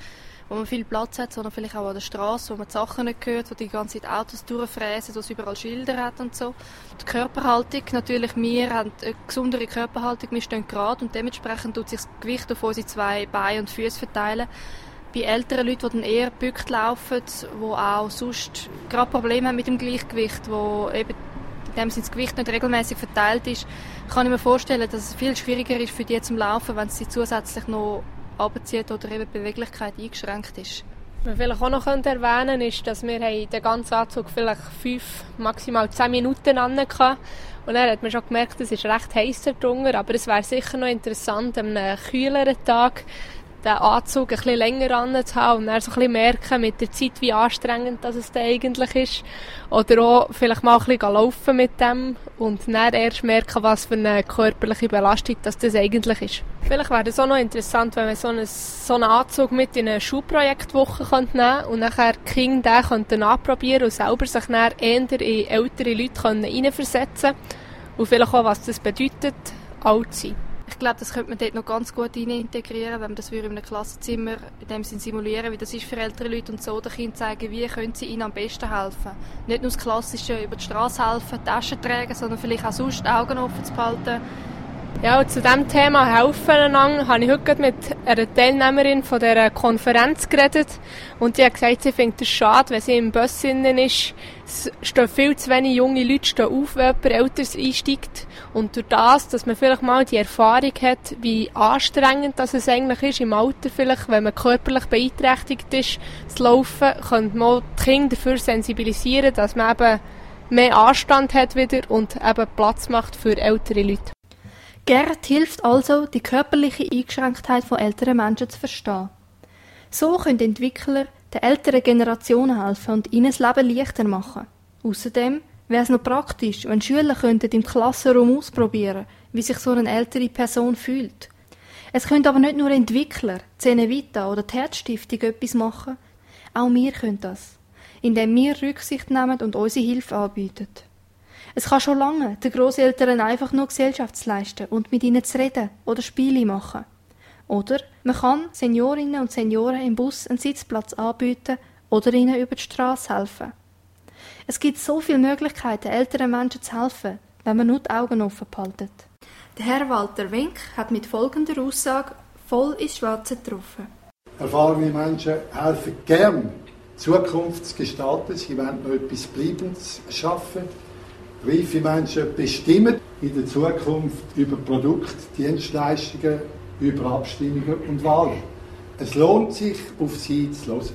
wo man viel Platz hat, sondern vielleicht auch an der Straße, wo man die Sachen nicht hört, wo die ganze Zeit Autos durchfräsen, wo es überall Schilder hat und so. Die Körperhaltung, natürlich, wir haben eine gesundere Körperhaltung, wir stehen gerade und dementsprechend tut sich das Gewicht auf unsere zwei Beine und Füße verteilen. Bei älteren Leuten, die dann eher gebückt laufen, die auch sonst gerade Probleme haben mit dem Gleichgewicht, wo eben in dem Sinne das Gewicht nicht regelmäßig verteilt ist, kann ich mir vorstellen, dass es viel schwieriger ist für die zum Laufen, wenn sie zusätzlich noch runterzieht oder eben die Beweglichkeit eingeschränkt ist. Was wir vielleicht auch noch erwähnen können, ist, dass wir den ganzen Anzug vielleicht fünf, maximal zehn Minuten an hatten. Und dann hat man schon gemerkt, es ist recht heiß drunter, aber es wäre sicher noch interessant, an einem kühleren Tag den Anzug ein bisschen länger anzuhaben und dann so ein bisschen merken mit der Zeit, wie anstrengend das es eigentlich ist. Oder auch vielleicht mal ein bisschen laufen mit dem und dann erst merken, was für eine körperliche Belastung das, das eigentlich ist. Vielleicht wäre es auch noch interessant, wenn man so einen, so einen Anzug mit in eine Schulprojektwoche nehmen könnte und nachher die Kinder den könnten anprobieren und selber sich dann eher in ältere Leute hineinversetzen können und vielleicht auch, was das bedeutet, alt zu sein. Ich glaube, das könnte man dort noch ganz gut integrieren, wenn man das in einem Klassenzimmer in dem Sinne simulieren, wie das ist für ältere Leute und so den Kindern zeigen, wie können sie ihnen am besten helfen. Nicht nur das Klassische über die Straße helfen, Taschen tragen, sondern vielleicht auch sonst die Augen offen zu behalten. Ja, und zu diesem Thema helfen einander habe ich heute mit einer Teilnehmerin von dieser Konferenz geredet und die hat gesagt, sie findet es schade, wenn sie im Bus innen ist. Es stehen viel zu wenig junge Leute stehen auf, wenn jemand Älteres einsteigt. Und durch das, dass man vielleicht mal die Erfahrung hat, wie anstrengend das es eigentlich ist, im Alter vielleicht, wenn man körperlich beeinträchtigt ist, zu laufen, könnte man die Kinder dafür sensibilisieren, dass man eben mehr Anstand hat wieder und eben Platz macht für ältere Leute. Gerd hilft also, die körperliche Eingeschränktheit von älteren Menschen zu verstehen. So können Entwickler den älteren Generationen helfen und ihnen das Leben leichter machen. Außerdem wäre es noch praktisch, wenn Schüler könnten im Klassenraum ausprobieren, wie sich so eine ältere Person fühlt. Es können aber nicht nur Entwickler, Zenevita oder die Herzstiftung etwas machen. Auch wir können das, indem wir Rücksicht nehmen und unsere Hilfe anbieten. Es kann schon lange den Grosseltern einfach nur Gesellschaft zu leisten und mit ihnen zu reden oder Spiele machen. Oder man kann Seniorinnen und Senioren im Bus einen Sitzplatz anbieten oder ihnen über die Straße helfen. Es gibt so viele Möglichkeiten, älteren Menschen zu helfen, wenn man nur die Augen offen behaltet. Der Herr Walter Wenck hat mit folgender Aussage voll ins Schwarze getroffen. Erfahrene Menschen helfen gern, Zukunft zu gestalten. Sie wollen noch etwas Bleibendes schaffen. Reife Menschen bestimmen in der Zukunft über Produkte, Dienstleistungen, über Abstimmungen und Wahlen. Es lohnt sich, auf sie zu hören.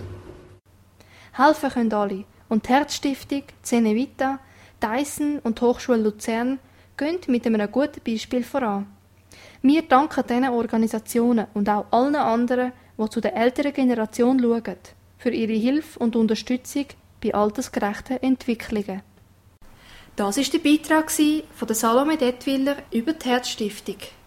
Helfen können alle. Und die Herzstiftung, Zenevita, Dyson und die Hochschule Luzern gehen mit einem guten Beispiel voran. Wir danken diesen Organisationen und auch allen anderen, die zu der älteren Generation schauen, für ihre Hilfe und Unterstützung bei altersgerechten Entwicklungen. Das war der Beitrag von der Salome Detwiller über die Herzstiftung.